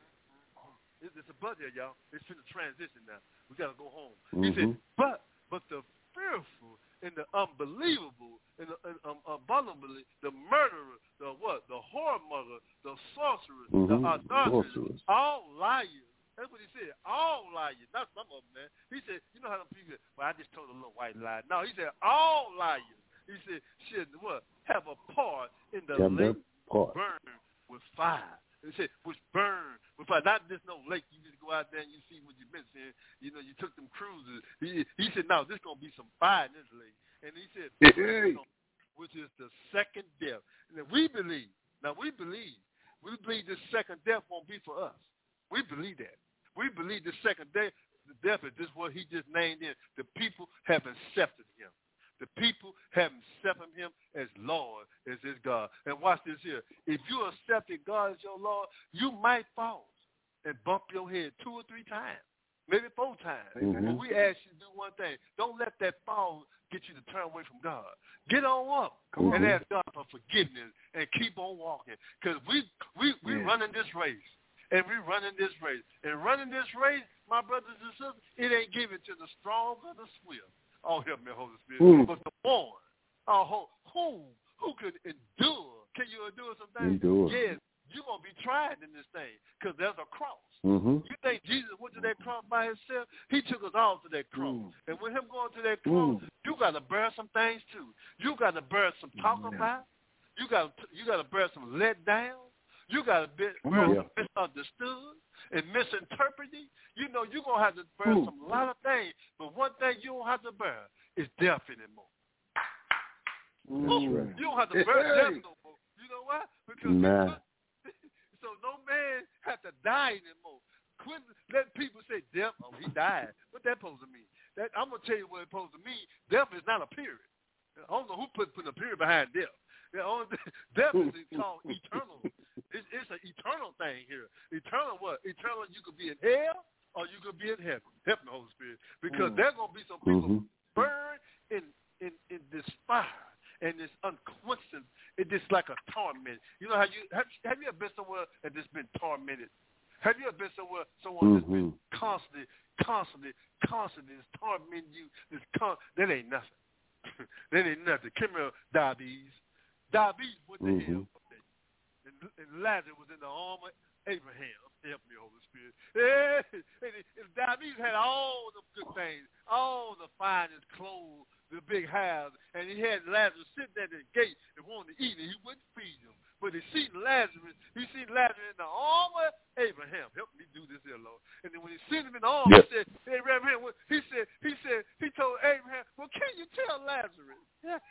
It's, it's a but there, y'all. It's in the transition now. We got to go home. Mm-hmm. He said, but, but the fearful and the unbelievable and the and, um, abominably, the murderer, the what, the whoremonger, the sorcerer, mm-hmm. the adulterers, all liars. That's what he said. All liars, not some of them, man. He said, you know how them people, well, I just told a little white lie. No, he said, all liars. He said, should what? Have a part in the yeah, lake part. burn with fire. He said, which burn with fire. Not just no lake. You just go out there and you see what you've been seeing. You know, you took them cruises. He, he said, no, this going to be some fire in this lake. And he said, hey. which is the second death. And we believe, now we believe, we believe this second death won't be for us. We believe that. We believe the second death, the death is just what he just named in. The people have accepted him. The people have accepted him as Lord, as his God. And watch this here. If you accepted God as your Lord, you might fall and bump your head two or three times, maybe four times. Mm-hmm. But we ask you to do one thing. Don't let that fall get you to turn away from God. Get on up mm-hmm. and ask God for forgiveness and keep on walking. Because we we we yeah. running this race. And we running this race. And running this race, my brothers and sisters, it ain't given to the strong or the swift. Oh, help me, Holy Spirit. Mm. But the born, oh, who, who could endure? Can you endure some things? Endure. Yes, you're going to be tried in this thing because there's a cross. Mm-hmm. You think Jesus went to that cross by himself? He took us all to that cross. Mm. And with him going to that cross, Mm. you got to bear some things too. You got to bear some talk Yeah. about. You got you got to bear some let down. You got to bear Yeah. some misunderstood and misinterpreted. You know, you're going to have to bear Ooh. some lot of things. But one thing you don't have to bear is death anymore. That's Ooh, right. You don't have to bear Hey. death no more. You know why? Because Nah. so no man has to die anymore. Quit letting people say death, oh, he died. What that supposed to mean? That, I'm going to tell you what it's supposed to mean. Death is not a period. I don't know who put, put a period behind death. The only thing, death is called eternal. It's, it's an eternal thing here. Eternal what? Eternal, you could be in hell or you could be in heaven. Help me, Holy Spirit. Because Mm. there's going to be some people Mm-hmm. burn in, in, in this fire and this unquestioned. It's just like a torment. You know how you have, have you ever been somewhere and just been tormented? Have you ever been somewhere someone that's been Mm-hmm. constantly, constantly, constantly just tormenting you? This con- that ain't nothing. That ain't nothing. Come here, diabetes. Diabetes went to Mm-hmm. hell. And, and Lazarus was in the arm of Abraham. Help me, Holy Spirit. Yeah. And, and diabetes had all the good things, all the finest clothes, the big house, and he had Lazarus sitting at the gate and wanted to eat, and he wouldn't feed him. But he seen Lazarus, he seen Lazarus in the arm of Abraham. Help me do this here, Lord. And then when he seen him in the arm, Yep. he said, Abraham, he said, he said, he told Abraham, well, can you tell Lazarus?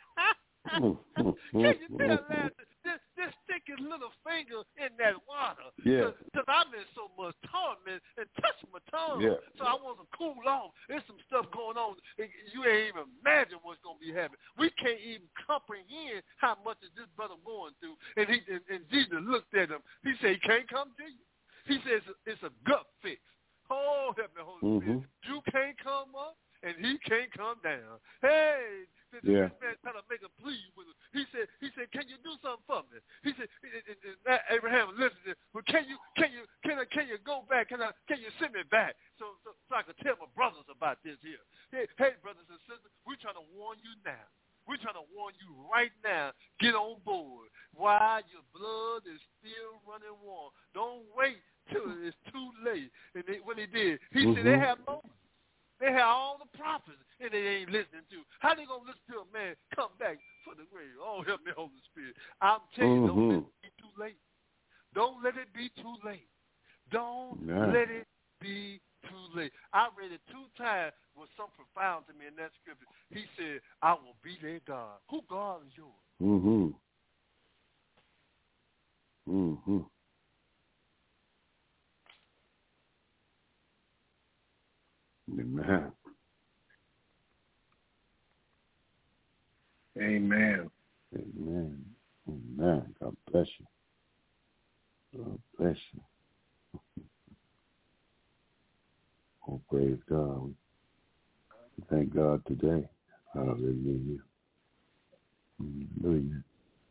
Can you tell Lazarus, just, just stick his little finger in that water? Yeah. Because I'm in so much torment and touch my tongue. Yeah. So I want to cool off. There's some stuff going on. You ain't even imagine what's going to be happening. We can't even comprehend how much is this brother going through. And, he, and, and Jesus looked at him. He said, he can't come to you. He says it's a gut fix. Oh, help me, Holy Mm-hmm. Spirit. You can't come up, and he can't come down. Hey, this, Yeah. this man trying to make a plea with him. He said, he said, can you do something for me? He said, and, and, and Abraham, listen, well, can you, can you, can I, can you go back? Can I, can you send me back so, so, so I can tell my brothers about this here? Hey, hey, brothers and sisters, we're trying to warn you now. We're trying to warn you right now. Get on board while your blood is still running warm. Don't wait till it's too late. And they, what he did, he Mm-hmm. said they have Moses. They have all the prophets, and they ain't listening to. How they going to listen to a man come back for the grave? Oh, help me, Holy Spirit. I'm telling you, Mm-hmm. don't let it be too late. Don't let it be too late. Don't Nah. let it be too late. I read it two times. Was so profound to me in that scripture. He said, I will be their God. Who God is yours? Mm-hmm. Mm-hmm. Amen. Amen. Amen. Amen. God bless you. God bless you. Oh, praise God. We thank God today Hallelujah. Hallelujah.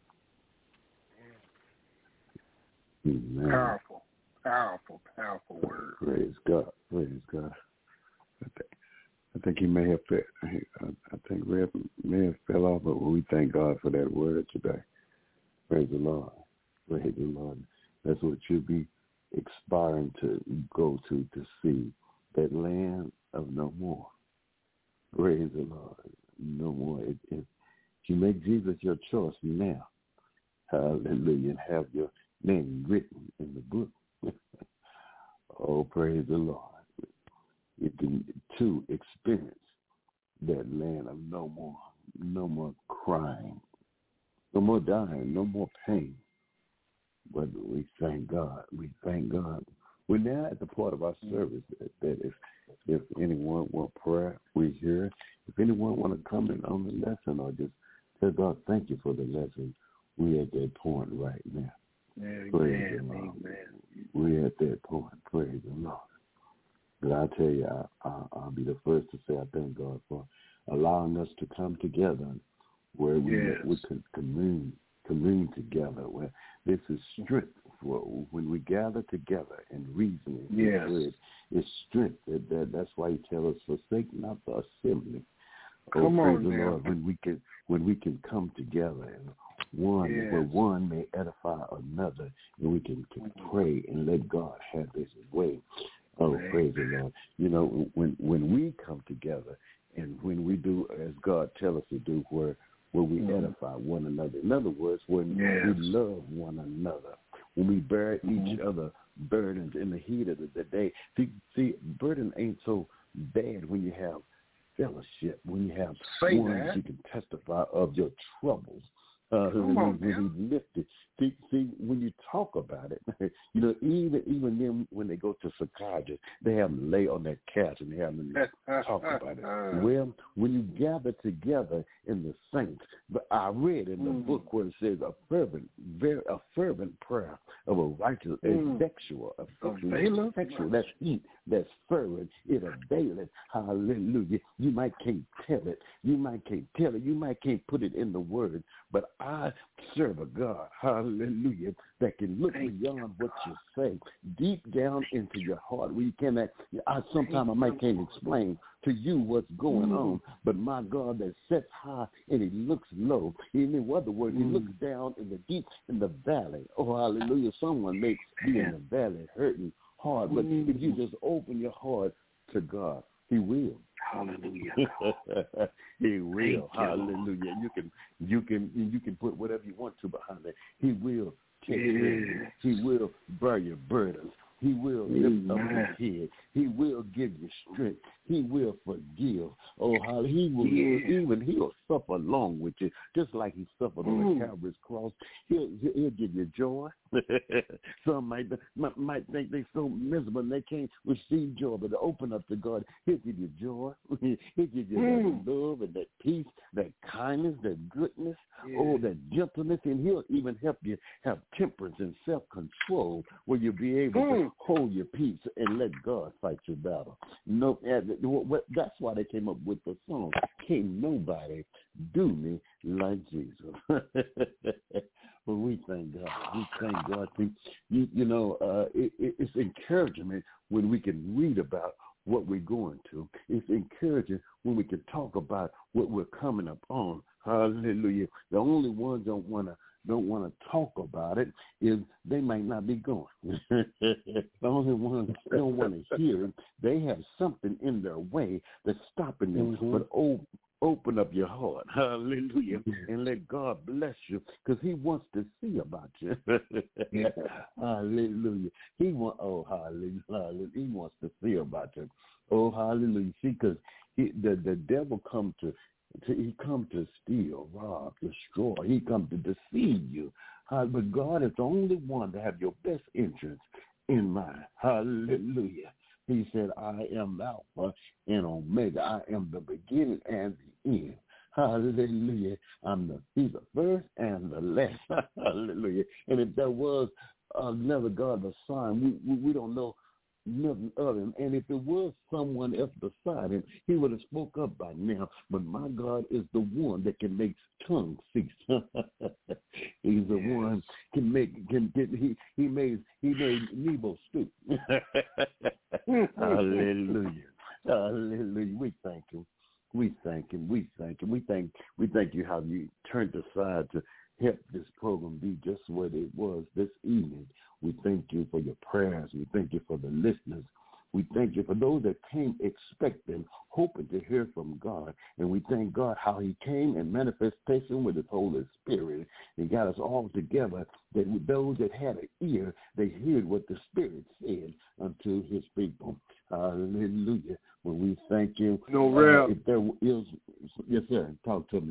Amen. Powerful, powerful, powerful word. Praise God. Praise God. I think, I think he may have fell, I, I think Red may have fell off, but we thank God for that word today. Praise the Lord. Praise the Lord. That's what you'll be aspiring to go to, to see that land of no more. Praise the Lord. No more. If, if you make Jesus your choice now, hallelujah, and have your name written in the book. Oh, praise the Lord. You can, too, experience that land of no more, no more crying, no more dying, no more pain. But we thank God. We thank God. We're now at the part of our service that if if anyone want prayer, we're here. If anyone want to comment on the lesson or just tell God thank you for the lesson, we're at that point right now. Amen. Praise the Lord. Amen. We're at that point. Praise the Lord. But I tell you, I, I, I'll be the first to say I thank God for allowing us to come together where we, yes. we can commune, commune together, where this is strength for when we gather together and reasoning. Yes. It's strength. That, that, that's why he tells us, forsake not the assembly. Come oh, on, praise the now. Lord, when we can when we can come together and one yes. where one may edify another, and we can, can pray and let God have his way. Oh, Amen. praise the Lord. You know, when when we come together and when we do as God tells us to do, where where we mm-hmm. edify one another. In other words, when yes. we love one another, when we bear mm-hmm. each other burdens in the heat of the day. See, see, burden ain't so bad when you have fellowship, when you have Say one that. you can testify of your troubles. Uh, Come when, on, when we lift it, see, see, when you talk about it, you know, even even them when they go to psychiatrists, they have them lay on that couch and they have them talk about it. Well, when you gather together in the saints, but I read in the mm. book where it says a fervent, very a fervent prayer of a righteous, mm. effectual, effectual, effectual. That's heat, that's fervent. It availeth. Hallelujah. You might can't tell it. You might can't tell it. You might can't put it in the word, but I serve a God, hallelujah, that can look beyond what you say, deep down into your heart where you cannot, I, sometimes I might can't explain to you what's going mm. on, but my God that sits high and he looks low. In other words, mm. he looks down in the deep, in the valley. Oh, hallelujah, someone may be in the valley hurting hard, but mm. if you just open your heart to God, he will. Hallelujah. He will. Hallelujah. You can you can you can put whatever you want to behind it. He will take care of you. He will bear your burdens. He will lift up your head. He will give you strength. He will forgive. Oh, how he will yeah. even he'll suffer along with you, just like he suffered mm. on the Calvary's cross. He'll he'll give you joy. Some might, might might think they're so miserable and they can't receive joy, but to open up to God, he'll give you joy. He'll give you mm. that love and that peace, that kindness, that goodness, yeah. oh, that gentleness, and he'll even help you have temperance and self-control where you'll be able mm. to hold your peace and let God fight your battle. No, that's why they came up with the song, "Can't Nobody Do Me Like Jesus." But we thank God. We thank God. You, you know, uh, it, it's encouragement when we can read about what we're going to. It's encouraging when we can talk about what we're coming up on. Hallelujah. The only ones don't want to don't want to talk about it is they might not be going. The only ones don't want to hear it. They have something in their way that's stopping them. Mm-hmm. But oh, open up your heart, hallelujah, and let God bless you, because he wants to see about you. Yeah. Hallelujah. He want, oh, hallelujah, hallelujah. He wants to see about you. Oh, hallelujah. See, because the, the devil come to, to, he come to steal, rob, destroy. He come to deceive you. Uh, but God is the only one to have your best interests in mind. Hallelujah. He said, I am Alpha and Omega. I am the beginning and the end. Hallelujah. I'm the, he's the first and the last. Hallelujah. And if there was another God, the Son, we, we, we don't know nothing other. And if it was someone else beside him, he would have spoke up by now. But my God is the one that can make tongues cease. He's the yes. one can make can get he he made he made Nebo stoop. Hallelujah. Hallelujah. We thank him. We thank him. We thank him. We thank we thank you how you turned aside to help this program be just what it was this evening. We thank you for your prayers. We thank you for the listeners. We thank you for those that came expecting, hoping to hear from God. And we thank God how he came in manifestation with his Holy Spirit. He got us all together, that with those that had an ear, they heard what the Spirit said unto his people. Hallelujah. When we thank you. No, Rev. Uh, if there is, yes, sir. Talk to me.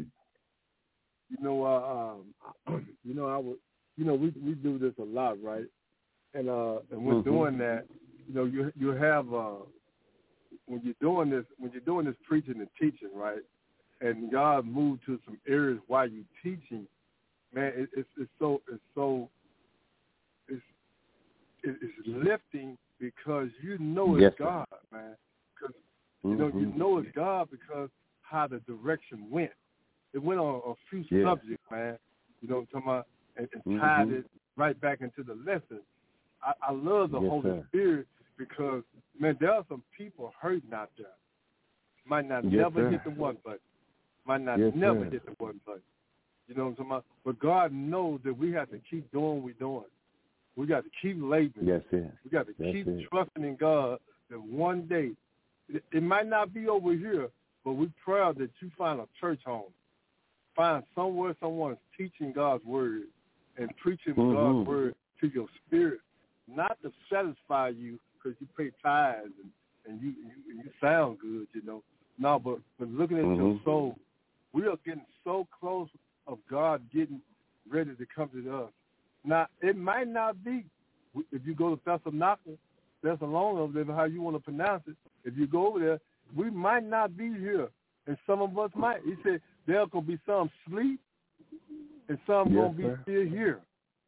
You know, uh, um, you know, I would, you know, we we do this a lot, right? And uh, and when mm-hmm. doing that, you know, you you have uh, when you're doing this, when you're doing this preaching and teaching, right? And God moved to some areas while you're teaching, man, it, it's it's so it's so it's it's lifting because you know it's yes, God, sir. man. Because you know mm-hmm. you know it's God because how the direction went. It went on a few yeah. subjects, man. You know what I'm talking about? And, and mm-hmm. tied it right back into the lesson. I, I love the yes, Holy sir. Spirit because, man, there are some people hurting out there. Might not yes, never sir. hit the one button. Might not yes, never sir. hit the one button. You know what I'm talking about? But God knows that we have to keep doing what we're doing. We got to keep laboring. Yes, sir. We got to yes, keep sir. trusting in God that one day, it, it might not be over here, but we're proud that you find a church home. Find somewhere someone's teaching God's word and preaching mm-hmm. God's word to your spirit, not to satisfy you because you pay tithes and, and you, you you sound good, you know. No, but, but looking at mm-hmm. your soul, we are getting so close of God getting ready to come to us. Now, it might not be, if you go to Thessalonica, Thessalonica, how you want to pronounce it, if you go over there, we might not be here, and some of us might. He said, there's going to be some sleep and some yes, going to be sir. still here.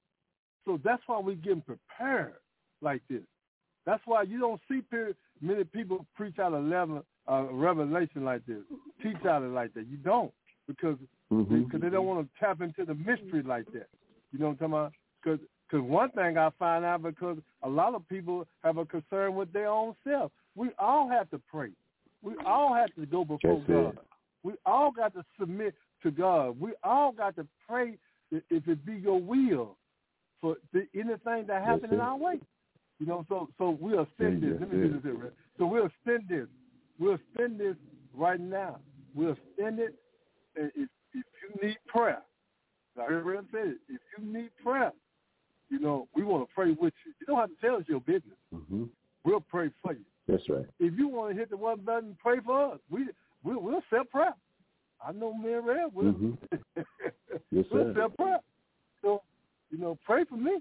So that's why we're getting prepared like this. That's why you don't see many people preach out of eleven, uh, Revelation like this, teach out of it like that. You don't because mm-hmm. because they don't want to tap into the mystery like that. You know what I'm talking about? Because because one thing I find out because a lot of people have a concern with their own self. We all have to pray. We all have to go before That's God. It. We all got to submit to God. We all got to pray if it be your will for the, anything that happens in our way. You know, so so we'll spend yeah, this. Let me do this here, right? So we'll spend this. We'll spend this right now. We'll spend it. And if if you need prayer, I heard Red say it. If you need prayer, you know, we want to pray with you. You don't have to tell us your business. Mm-hmm. We'll pray for you. That's right. If you want to hit the one button, pray for us. We We'll, we'll set prayer. I know me and Red will. Mm-hmm. Yes, we'll set prayer. So, you know, pray for me.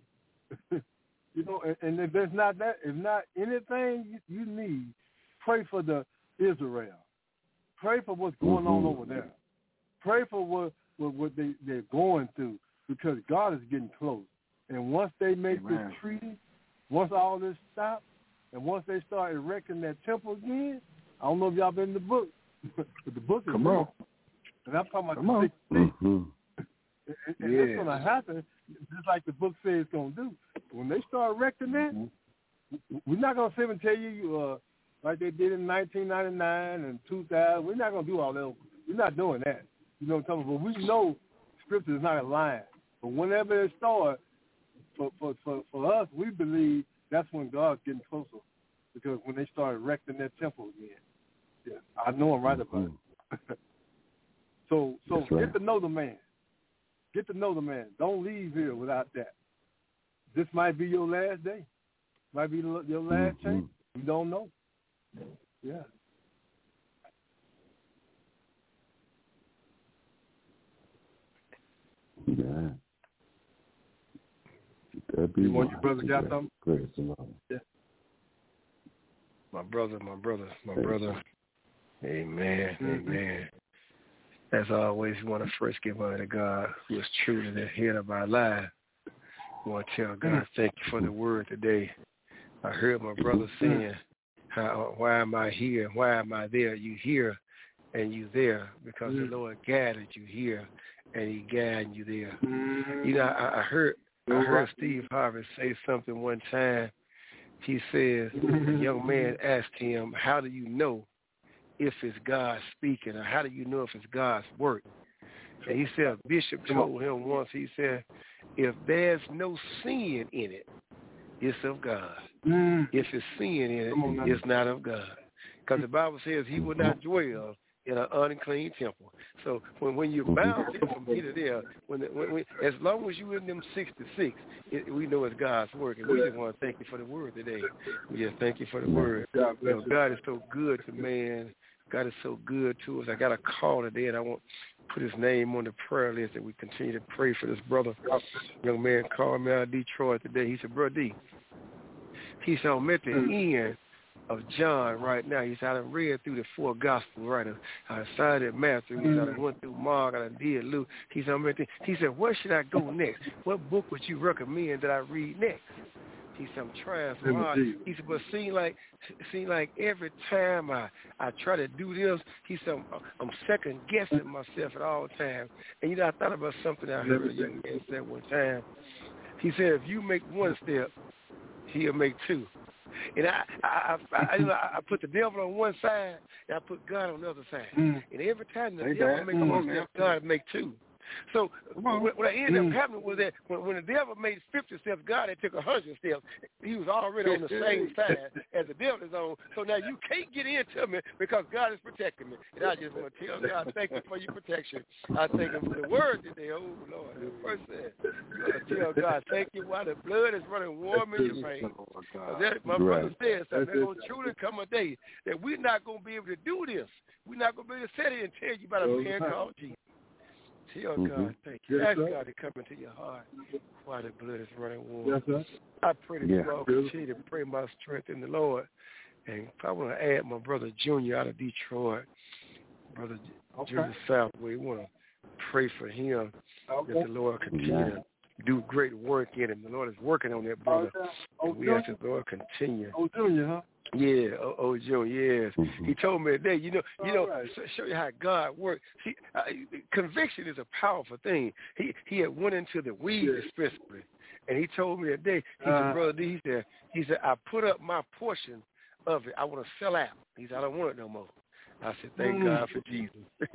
you know, and, and if there's not that, if not anything you, you need, pray for the Israel. Pray for what's going mm-hmm. on over there. Pray for what what, what they, they're going through because God is getting close. And once they make Amen. this treaty, once all this stops, and once they start erecting that temple again, I don't know if y'all been in the book. But the book is Come on. And I'm talking about Come the sixth thing. Mm-hmm. And, and yes. it's going to happen just like the book says it's going to do. When they start erecting that, mm-hmm. we're not going to sit and tell you uh, like they did in nineteen ninety-nine and two thousand. We're not going to do all that. We're not doing that. You know what I'm talking about? But we know Scripture is not a lie. But whenever it starts, for, for, for, for us, we believe that's when God's getting closer. Because when they start erecting that temple again. Yeah, I know I'm right about it. so so right. get to know the man. Get to know the man. Don't leave here without that. This might be your last day. Might be your last mm-hmm. chance. You don't know. Yeah. Yeah. You want your brother got something? Praise the Lord. Yeah. My brother, my brother, my brother. Amen. Mm-hmm. Amen. As always, we want to first give honor to God, who is truly the head of our life. We want to tell God thank you for the word today. I heard my brother saying, how, why am I here? Why am I there? You here and you there because mm-hmm. the Lord guided you here and he guided you there. Mm-hmm. You know, I, I heard I heard Steve Harvey say something one time. He says, mm-hmm. a young man asked him, how do you know if it's God speaking, or how do you know if it's God's work? And he said, a bishop told him once, he said, if there's no sin in it, it's of God. Mm. If it's sin in it, on, it's not of God. Because the Bible says he will not dwell in an unclean temple. So when when you're bound from here to there, when, when, when as long as you're in them sixty-six, it, we know it's God's work. And we just want to thank you for the word today. We just thank you for the word. You know, God is so good to man. God is so good to us. I got a call today, and I want to put his name on the prayer list, and we continue to pray for this brother. Young man called me out of Detroit today. He said, Brother D, he said, I'm at the end of John right now. He said, I done read through the four gospels, right? I started Matthew. He said, I went through Mark, I did Luke. He said, I'm at the, he said, where should I go next? What book would you recommend that I read next? He said, I'm trying so hard. He said, but seem like, seem like every time I, I try to do this, he said, I'm, I'm second guessing myself at all times. And, you know, I thought about something I heard a young man say one time. He said, if you make one step, he'll make two. And I, I, I, I, you know, I put the devil on one side, and I put God on the other side. Mm. And every time the hey, devil makes one step, God make two. So what, what ended up happening was that when, when the devil made fifty steps, God had took one hundred steps. He was already on the same side as the devil is on. So now you can't get into me because God is protecting me. And I just want to tell God, thank you for your protection. I thank him for the word today. Oh, Lord. The first said, I tell God, thank you while the blood is running warm in your veins. That, my brother said something. There's going to truly come a day that we're not going to be able to do this. We're not going to be able to sit here and tell you about a man called Jesus. Tell God, mm-hmm. thank you. Yes, Ask sir. God to come into your heart while the blood is running warm. Yes, sir. I pray that yeah. you all continue to pray my strength in the Lord. And I want to add my brother Junior out of Detroit, brother okay. Junior Southway. We want to pray for him okay. that the Lord continue yeah. to do great work in him. The Lord is working on that brother. Oh, oh, and we ask the Lord continue. Oh, Junior, huh? Yeah, oh, oh Junior, yes. Mm-hmm. He told me today, you know, you know, right. show you how God works. See, uh, conviction is a powerful thing. He he had went into the weed yeah. dispensary, and he told me today, he uh, said, Brother D, he said, he said, I put up my portion of it. I want to sell out. He said, I don't want it no more. I said, thank mm. God for Jesus.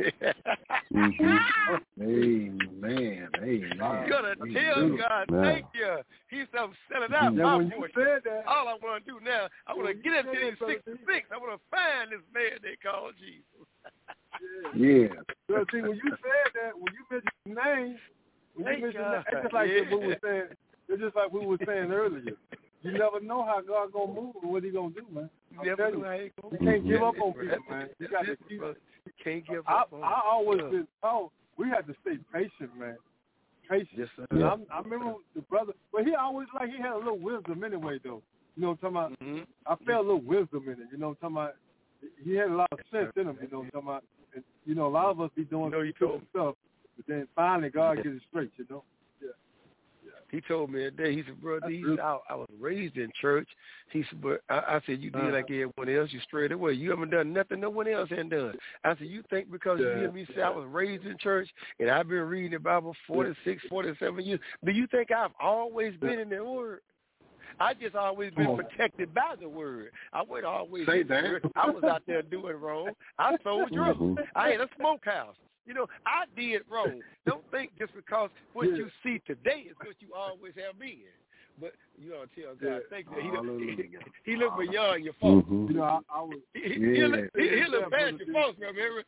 mm-hmm. Amen. Amen. I'm going to tell God, thank you. He said, I'm selling out now, my when portion. You said that, all I want to do now, I want to get into these sixty-six. I want to find this man they call Jesus. yeah. So, see, when you said that, when you mentioned his name, when you mentioned that, it's just like yeah. we were saying, it's just like we were saying earlier. You never know how God gonna move and what he gonna do, man. You never know how he gonna You can't give up on people, man. You got to keep. You can't give up. I, I always been told we had to stay patient, man. Patient. Yes, sir. Yeah. I, I remember the brother, but he always like he had a little wisdom anyway, though. You know what I'm talking about? Mm-hmm. I felt a little wisdom in it. You know what I'm talking about? He had a lot of sense in him. You know what I'm talking about? And, you know, a lot of us be doing you know, stupid stuff, but then finally God gets it straight. You know. He told me that day, he said, brother, he said, I, I was raised in church. He said, but I, I said, you did like everyone else. You straight away. You haven't done nothing no one else ain't done. I said, you think because yeah. you hear me say I was raised in church and I've been reading the Bible forty-six, forty-seven years, do you think I've always been in the Word? I just always been protected by the Word. I wasn't always say that. I was out there doing wrong. I sold drugs. Mm-hmm. I had a smokehouse. You know, I did wrong. Don't think just because what yeah. you see today is what you always have been. But you ought to tell God, yeah. thank you. He, he, he looked beyond your faults. Mm-hmm. You know, I, I was, he, yeah. He'll, look, he, he'll look past your faults, bro, Henry.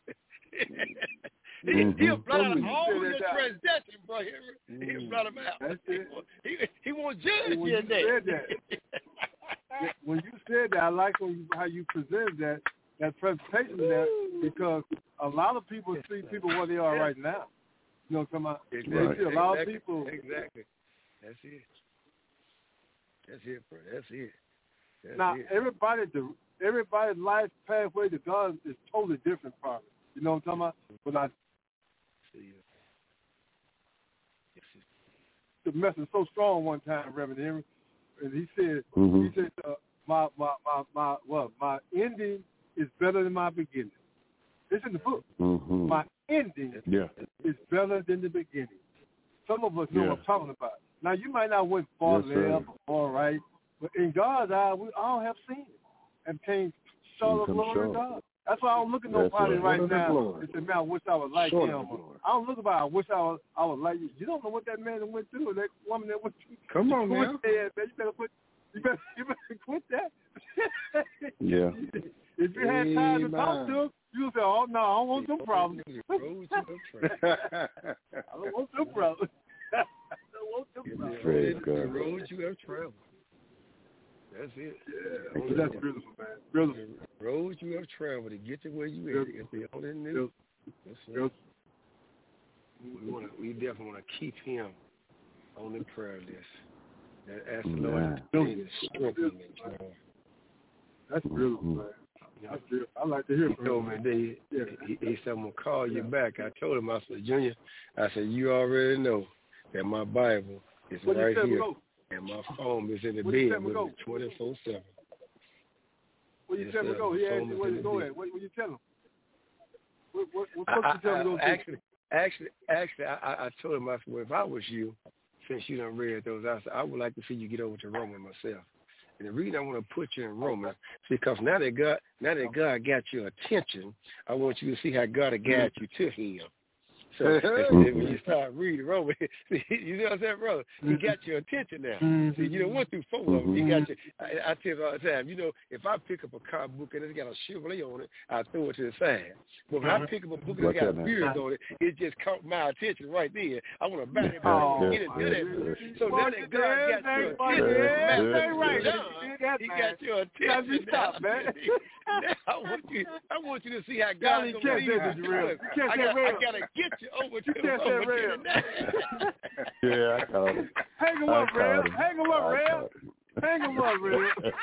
he, mm-hmm. He'll blot out all your transgressions, bro, Henry. He'll blot them out. That's it. He, he won't judge hey, you today. When you said that, I like when you, how you presented that. That presentation there, because a lot of people see people where they are right now. You know what I'm talking about? Exactly. They see a lot exactly. of people. Exactly. That's it. That's it, bro. That's it. That's now, it. everybody, everybody's life pathway to God is totally different, probably. You know what I'm talking about? But I see the message so strong one time, Reverend Henry. and he said, mm-hmm. he said, uh, my my my my what? My ending is better than my beginning. It's in the book. Mm-hmm. My ending yeah. is better than the beginning. Some of us know yeah. what I'm talking about. Now you might not went far yes, left or far right, but in God's eye, we all have sinned and came short of glory of God. That's why I don't look at nobody right, right now and say, man, I wish I was like short him. I don't look about I wish I was I was like you. You don't know what that man went through or that woman that went through. Come on now. Man. You better put you better you better quit that. yeah. If you had time to talk to him, you would say, oh no, I don't want some problems. I don't want some problems. I don't want some problems. Praise the God. road you have traveled. That's it. Yeah, oh, that's beautiful, man. Beautiful. The road you have traveled to get to where you are. If they only knew. Yes, we want to. We definitely want to keep him on the prayer list. Ask the Lord to strengthen him. That's beautiful, man. That's beautiful. I like to hear from him. He told me they, yeah. he, he said, I'm going to call you back. I told him, I said, Junior, I said, you already know that my Bible is what right here. Go? And my phone is in the what bed with me twenty-four seven. Where you yes, tell me to go? He asked you where to go at. What, what you tell him? What, what, what I, you tell him to go actually, actually, actually, I, I told him, I said, well, if I was you, since you done read those, I said, I would like to see you get over to Roman myself. And the reason I want to put you in Romans is because now that God, now that God got your attention, I want you to see how God will guide you to him. So when you start reading Romans, you know what I'm saying, brother? He got your attention now. Mm-hmm. See, you done went through four of them. He got your, I, I tell you all the time, you know, if I pick up a car book and it's got a Chevrolet on it, I throw it to the side. But when uh-huh. I pick up a book and it's got beards on it, it just caught my attention right there. I want to back it back and get into that. So now that God got your attention, man, he got your attention now. Man. I want you, I want you to see how God is going to lead you. I got to get you over to the over to the yeah, I caught it. Hang him up, Rail. Hang him up, Rail. Hang him up, Rail.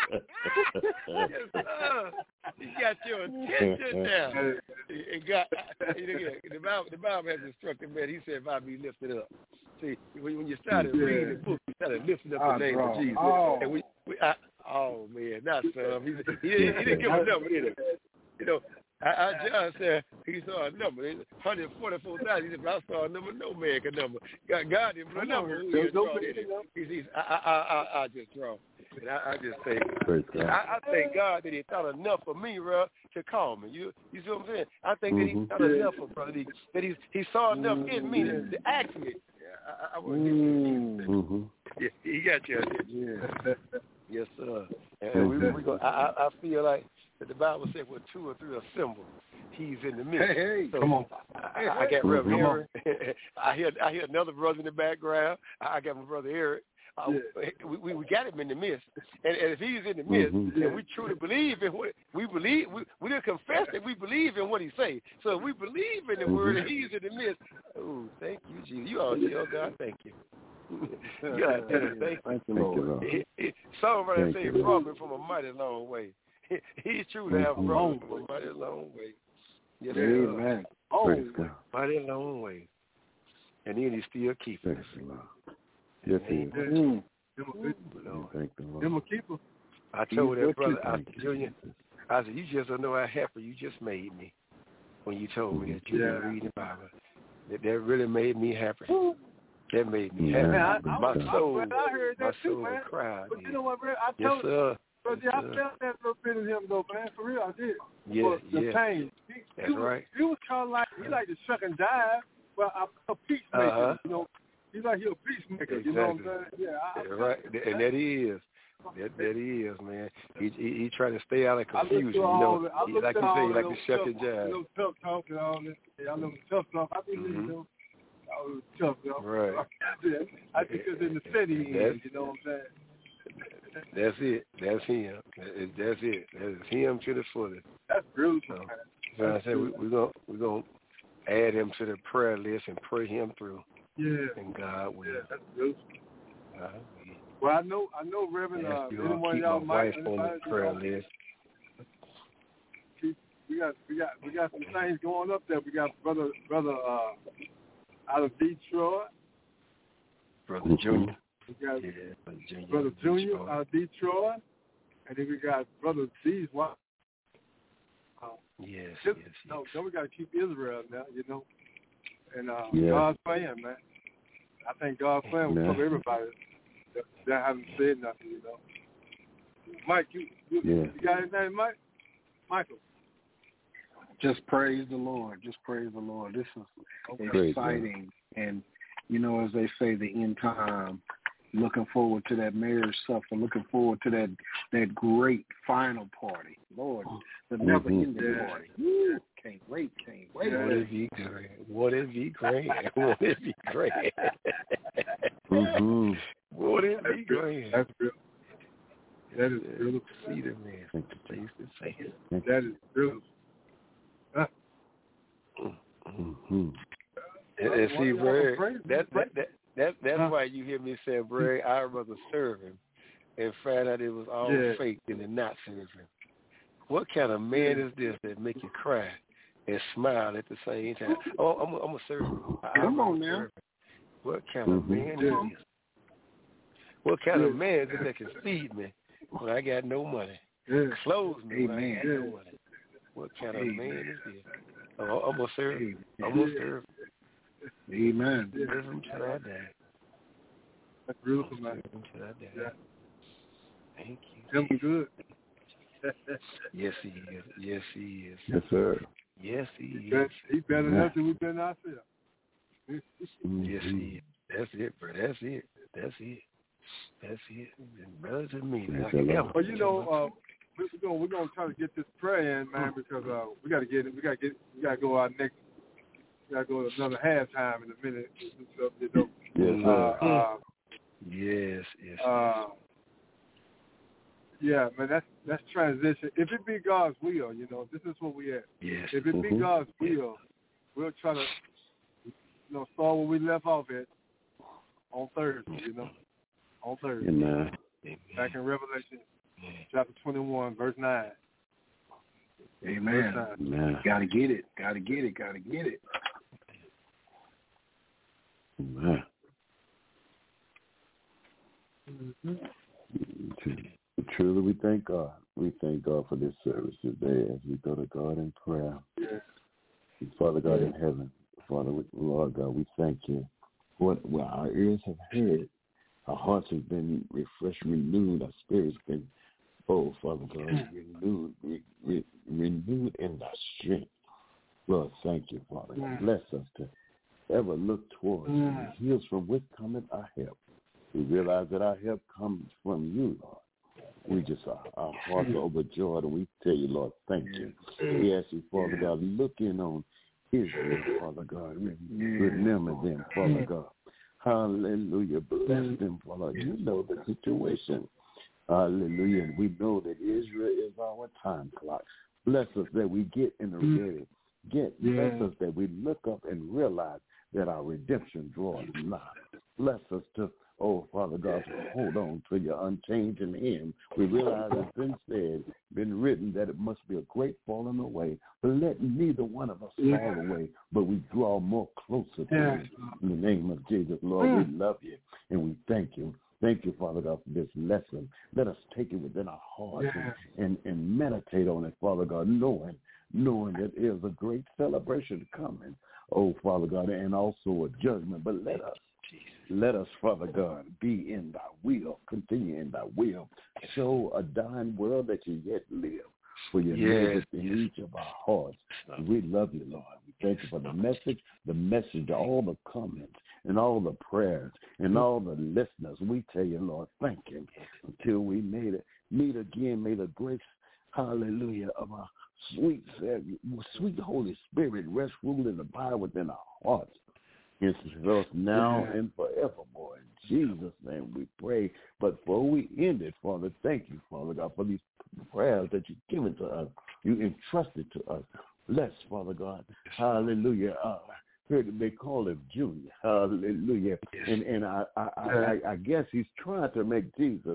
Yes, sir. He got your attention now. And God, the Bible, the Bible has instructed, man. He said, if I be lifted up. See, when you started yeah. reading the book, you started lifting up the oh, name bro. of Jesus. Oh, and we, we I, oh man, not son. He, he, he, he didn't give a number, did he? You know, I, I John said he saw a number, one hundred forty-four thousand. He said, but I saw a number no man can number. God, God didn't put a number. He, no he says, I, I, I, I just draw. And I, I just say, I, I thank God that he thought enough for me, bro, to call me. You you see what I'm saying? I think mm-hmm. that he thought enough for brother, he, that he, he saw enough in me to, to ask me. I, I want to mm-hmm. yeah, he got you. Yeah. Yes, sir. And we, we go. I, I feel like that the Bible said, "Where two or three are assembled, he's in the midst." Hey, hey, so come on. I, I got Reverend Eric. I hear, I hear another brother in the background. I got my brother Eric. Uh, yeah. we, we we got him in the midst, and, and if he's in the midst, mm-hmm. and we truly believe in what we believe, we we didn't confess that we believe in what he say. So if we believe in the mm-hmm. word, and he's in the midst. Oh, thank you, Jesus. You all tell God, thank you. God, tell him, thank, thank you, Lord. Somebody say brought me from a mighty long way. He, he truly have brought me from a mighty long way. Yes, amen. Oh, mighty long way, and then he still keeping us. Yes, he is. Mm. Thank the Lord. Him a keeper. I told that brother, I said, Junior, I said, you just don't know how happy you just made me when you told me that you yeah. were reading the Bible. That, that really made me happy. That made me happy. Yeah, I, my I, soul, I, I heard that my too, soul man. cried. But you know what, man? I yes, told sir. Brother, yes, I sir. felt that little bit of him, though, man. For real, I did. Yeah, but the yeah. pain. He, That's he was, right. He was kind of like, he like to shuck and dive, but I'm a peacemaker, uh-huh. you know. He's like, he's a peacemaker, exactly. you know what I'm saying? Yeah, I, That's right. And that he is. That, that he is, man. He he, he trying to stay out of confusion. You know, he, like you say, he like to shuck and jive. I know tough talk and all this. Yeah, I know tough talk. I think mm-hmm. you know, I was tough, you know. Right. I think it's in the city, you know what I'm saying? That's it. That's him. That's it. That's him to the fullest. That's beautiful. So, so I said we, we're gonna we're gonna add him to the prayer list and pray him through. Yeah. And God will. Yeah, that's beautiful. Uh, well, I know, I know, Reverend. Yes, uh, you anyone keep y'all my might wife on the prayer list. We got, we got, we got some things going up there. We got brother, brother uh, out of Detroit. Brother Junior. We got yeah, Brother Junior out of Detroit, and then we got Brother Z's wife. Uh, yes, just, yes, no, yes. then we got to keep Israel now, you know. And uh, yeah. God's plan, man. I think God's plan will cover everybody that, that haven't said nothing, you know. Mike, you you, yeah. you got anything, Mike? Michael? Just praise the Lord. Just praise the Lord. This is Praise exciting. God. And, you know, as they say, the end time, looking forward to that marriage supper, looking forward to that that great final party. Lord, the never-ending mm-hmm. party. Woo. Can't wait, can't wait. What if he great? What if he great? What if he great? mm-hmm. What if he great? That's real. That is beautiful. See the man. They used to say it. That is beautiful. Huh. Mm-hmm. And, and see, Brad, that, that, that, that, that's huh? why you hear me say, Brad, I'd rather serve him and find out it was all yeah. fake than to not serve him. What kind of man is this that make you cry and smile at the same time? Oh, I'm going to serve him. Come on now. What kind of mm-hmm. man is this? What kind of man is this that can feed me when I got no money? Yeah. Clothe me when Amen. I got no money. What kind of man is this? Oh, I'm going to serve him. I'm going to serve him. Amen. Serve him till I die. That's beautiful, man. Serve him till I die. Yeah. Thank you. Him good. Yes, he is. Yes, he is. Yes, sir. Yes, he He is. better, he better than us than we've been ourselves. Mm-hmm. Yes, he is. That's it, bro. That's it. That's it. That's it. And brother to me. Yes, Like, well, you know, uh, we're gonna we're gonna try to get this prayer in, man, because uh, we gotta get it. We gotta get. We gotta go our next. We gotta go to another halftime in a minute. So, you know. Yes, uh, uh, yes, yes. Uh, yeah, man, that's that's transition. If it be God's will, you know, this is what we at. Yes. If it be mm-hmm. God's will, we'll try to, you know, start where we left off at on Thursday, you know, on Thursday. Amen. Back in Revelation, Amen. Chapter twenty-one, verse nine. Amen. Verse nine. Amen. Gotta get it. Gotta get it. Gotta get it. Amen. Mm-hmm. Truly, we thank God. We thank God for this service today as we go to God in prayer. Yes. Father God yes. in heaven, Father, Lord God, we thank you for what our ears have heard. Our hearts have been refreshed, renewed. Our spirits been, oh, Father God, renewed, re, re, renewed in thy strength. Lord, thank you, Father God. Bless us to ever look towards you. The hills from which cometh our help. We realize that our help comes from you, Lord. We just, our, our hearts are overjoyed, and we tell you, Lord, thank you. We ask you, Father God, look in on Israel, Father God. Remember them, Father God. Hallelujah. Bless them, Father. You know the situation. Hallelujah. And we know that Israel is our time clock. Bless us that we get in the ready. Get, bless us that we look up and realize that our redemption draws nigh. Bless us to, oh, Father God, to hold on to your unchanging hand. We realize it's been said, been written, that it must be a great falling away. But let neither one of us fall away, but we draw more closer to you. In the name of Jesus, Lord, we love you, and we thank you. Thank you, Father God, for this lesson. Let us take it within our hearts and, and, and meditate on it, Father God, knowing knowing that there's a great celebration coming, oh, Father God, and also a judgment. But let us, let us, Father God, be in thy will, continue in thy will. Show a dying world that you yet live, for your yes, name in each of our hearts. We love you, Lord. We thank you for the message, the message, all the comments, and all the prayers, and all the listeners. We tell you, Lord, thank you. Until we made it, meet again, may the grace, hallelujah, of our sweet, sweet Holy Spirit rest, rule, and abide within our hearts. It's us now yeah. and forevermore. In Jesus' name we pray. But before we end it, Father, thank you, Father God, for these prayers that you've given to us. You entrusted to us. Bless, Father God. Hallelujah. Uh, heard they call him Junior. Hallelujah. And and I I, I I guess he's trying to make Jesus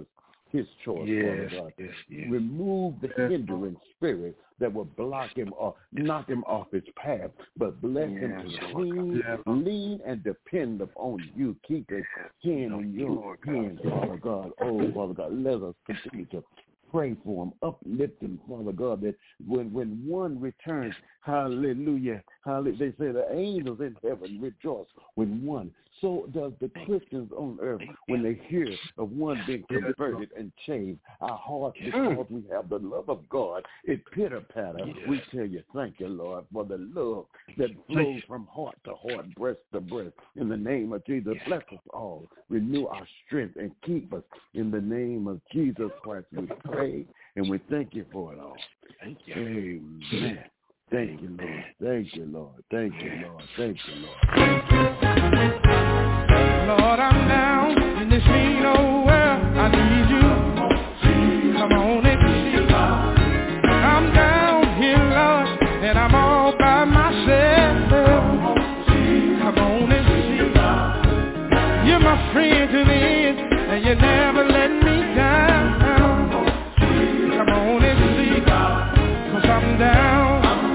his choice, yes, Father God. Yes, yes. Remove the hindering spirit that will block him or knock him off his path, but bless yes, him to lean, yes. lean and depend upon you. Keep his hand in your hand, Father God. Oh, Father God, let us continue to pray for him, uplift him, Father God, that when, when one returns, hallelujah, hallelujah, they say the angels in heaven rejoice when one. So does the Christians on earth when they hear of one being converted and changed. Our hearts, because we have the love of God, it pitter-patter. We tell you, thank you, Lord, for the love that flows from heart to heart, breast to breast. In the name of Jesus, bless us all. Renew our strength and keep us. In the name of Jesus Christ, we pray and we thank you for it all. Thank you. Amen. Thank you, Lord. Thank you, Lord. Thank you, Lord. Thank you, Lord. Lord, I'm down in this mean old world. I need you. Come on and see. I'm down here, Lord, and I'm all by myself. Come on and see. You're my friend to the end, and you never let me down. Come on and see, 'cause I'm down.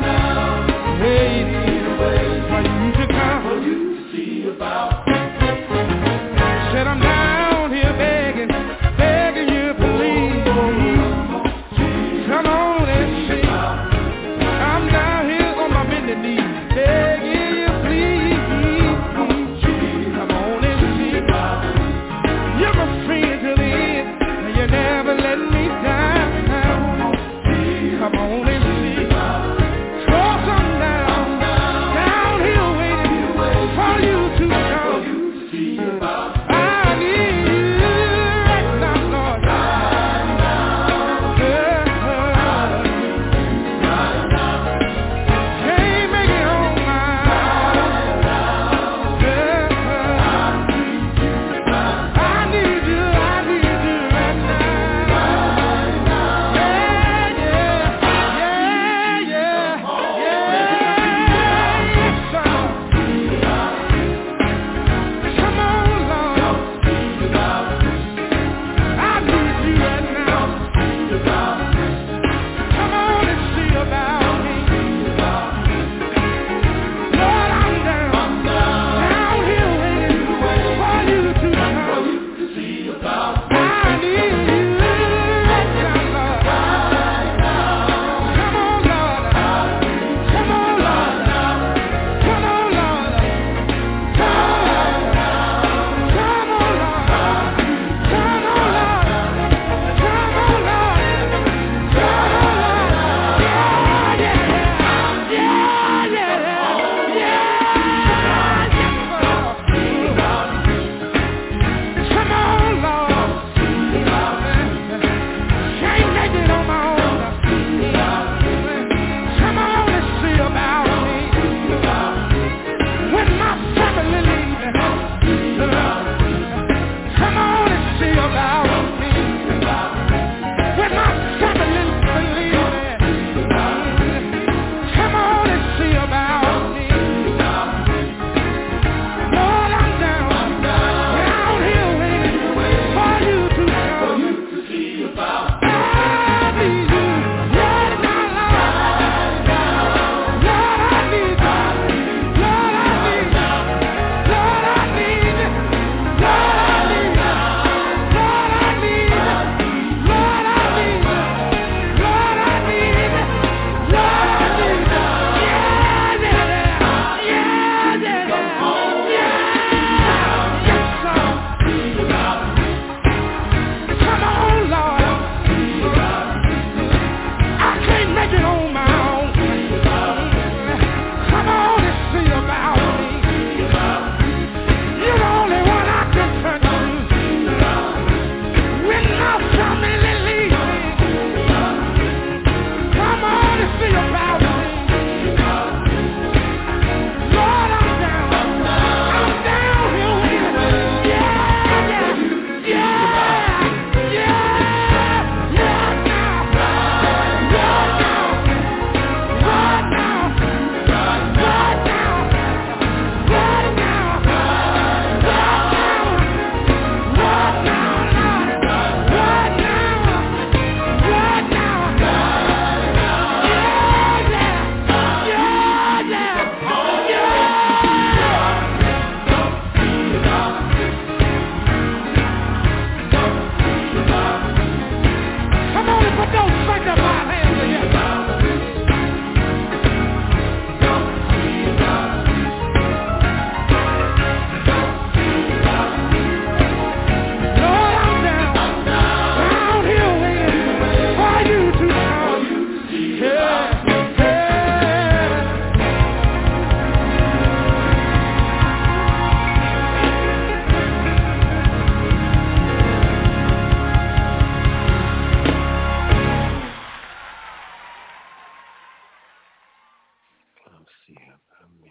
Said I'm down here begging, begging you please. Come on and see. I'm down here on my bended knees, begging you please. Come on and see.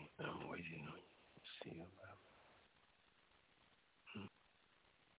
I'm waiting on you. See you, Baba.